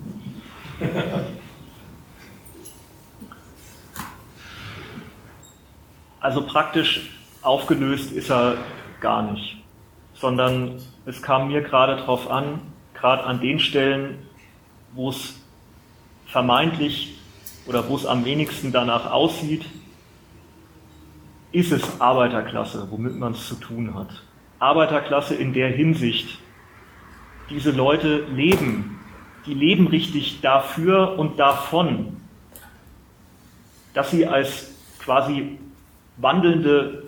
Also praktisch aufgelöst ist er gar nicht, sondern es kam mir gerade darauf an, gerade an den Stellen, wo es vermeintlich oder wo es am wenigsten danach aussieht, ist es Arbeiterklasse, womit man es zu tun hat. Arbeiterklasse in der Hinsicht, diese Leute die leben richtig dafür und davon, dass sie als quasi wandelnde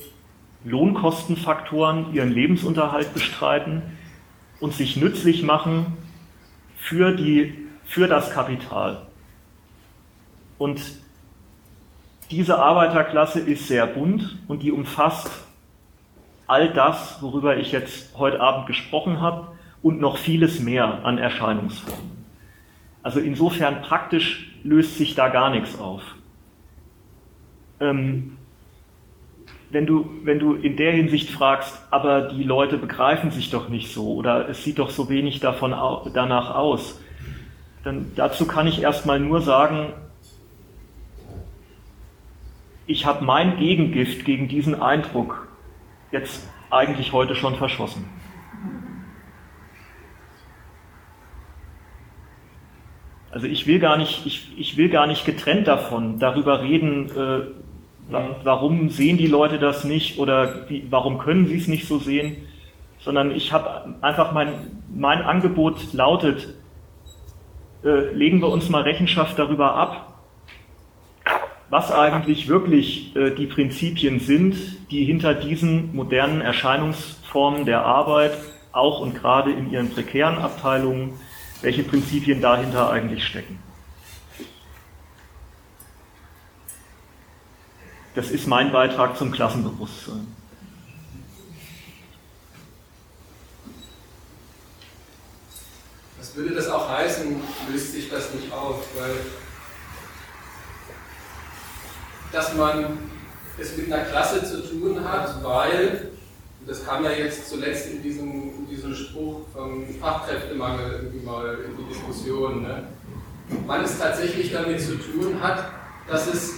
Lohnkostenfaktoren ihren Lebensunterhalt bestreiten und sich nützlich machen für das Kapital. Und diese Arbeiterklasse ist sehr bunt und die umfasst all das, worüber ich jetzt heute Abend gesprochen habe und noch vieles mehr an Erscheinungsformen. Also insofern praktisch löst sich da gar nichts auf. Wenn du in der Hinsicht fragst, aber die Leute begreifen sich doch nicht so oder es sieht doch so wenig danach aus, dann dazu kann ich erstmal nur sagen, ich habe mein Gegengift gegen diesen Eindruck jetzt eigentlich heute schon verschossen. Also ich will gar nicht getrennt davon darüber reden, warum sehen die Leute das nicht oder warum können sie es nicht so sehen, sondern ich habe einfach mein Angebot lautet, legen wir uns mal Rechenschaft darüber ab, was eigentlich wirklich die Prinzipien sind, die hinter diesen modernen Erscheinungsformen der Arbeit, auch und gerade in ihren prekären Abteilungen, welche Prinzipien dahinter eigentlich stecken. Das ist mein Beitrag zum Klassenbewusstsein.
Was würde das auch heißen, löst sich das nicht auf? Weil, dass man es mit einer Klasse zu tun hat, weil, das kam ja jetzt zuletzt in diesem Spruch vom Fachkräftemangel irgendwie mal in die Diskussion, ne? Man es tatsächlich damit zu tun hat, dass es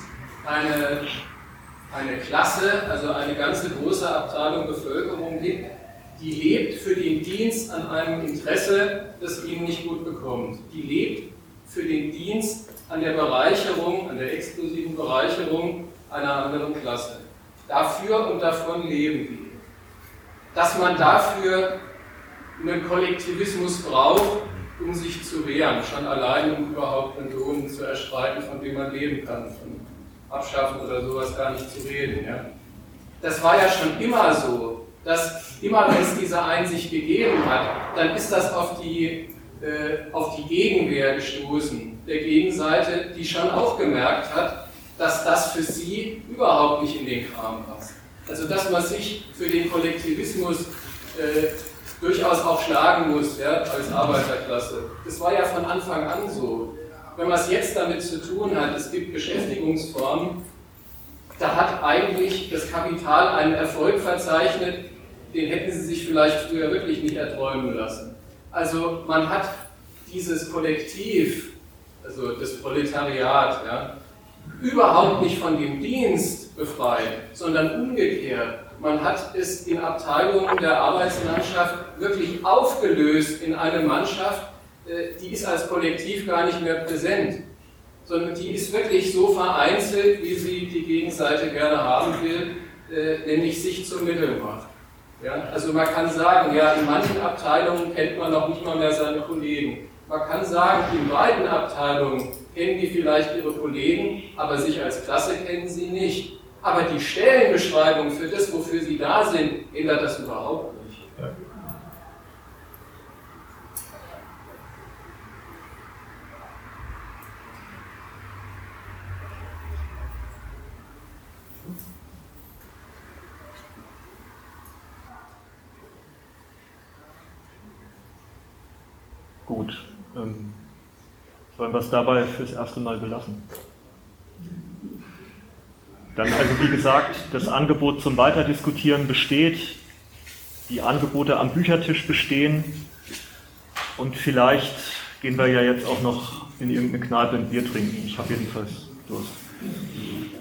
eine Klasse, also eine ganze große Abteilung Bevölkerung gibt, die lebt für den Dienst an einem Interesse, das ihnen nicht gut bekommt. Die lebt für den Dienst an der Bereicherung, an der exklusiven Bereicherung einer anderen Klasse. Dafür und davon leben die. Dass man dafür einen Kollektivismus braucht, um sich zu wehren, schon allein, um überhaupt einen Lohn zu erstreiten, von dem man leben kann, von Abschaffen oder sowas gar nicht zu reden. Ja. Das war ja schon immer so, dass immer wenn es diese Einsicht gegeben hat, dann ist das auf die Gegenwehr gestoßen, der Gegenseite, die schon auch gemerkt hat, dass das für sie überhaupt nicht in den Kram passt. Also dass man sich für den Kollektivismus durchaus auch schlagen muss, ja, als Arbeiterklasse. Das war ja von Anfang an so. Wenn man es jetzt damit zu tun hat, es gibt Beschäftigungsformen, da hat eigentlich das Kapital einen Erfolg verzeichnet, den hätten sie sich vielleicht früher wirklich nicht erträumen lassen. Also man hat dieses Kollektiv, also das Proletariat, ja, überhaupt nicht von dem Dienst befreit, sondern umgekehrt. Man hat es in Abteilungen der Arbeitslandschaft wirklich aufgelöst in eine Mannschaft, die ist als Kollektiv gar nicht mehr präsent, sondern die ist wirklich so vereinzelt, wie sie die Gegenseite gerne haben will, nämlich sich zum Mittelmacht. Ja? Also man kann sagen, ja, in manchen Abteilungen kennt man noch nicht mal mehr seine Kollegen. Man kann sagen, in beiden Abteilungen kennen die vielleicht ihre Kollegen, aber sich als Klasse kennen sie nicht. Aber die Stellenbeschreibung für das, wofür sie da sind, ändert das überhaupt nicht. Ja.
Gut, sollen wir es dabei fürs erste Mal belassen? Dann also wie gesagt, das Angebot zum Weiterdiskutieren besteht, die Angebote am Büchertisch bestehen und vielleicht gehen wir ja jetzt auch noch in irgendeine Kneipe ein Bier trinken. Ich habe jedenfalls Durst.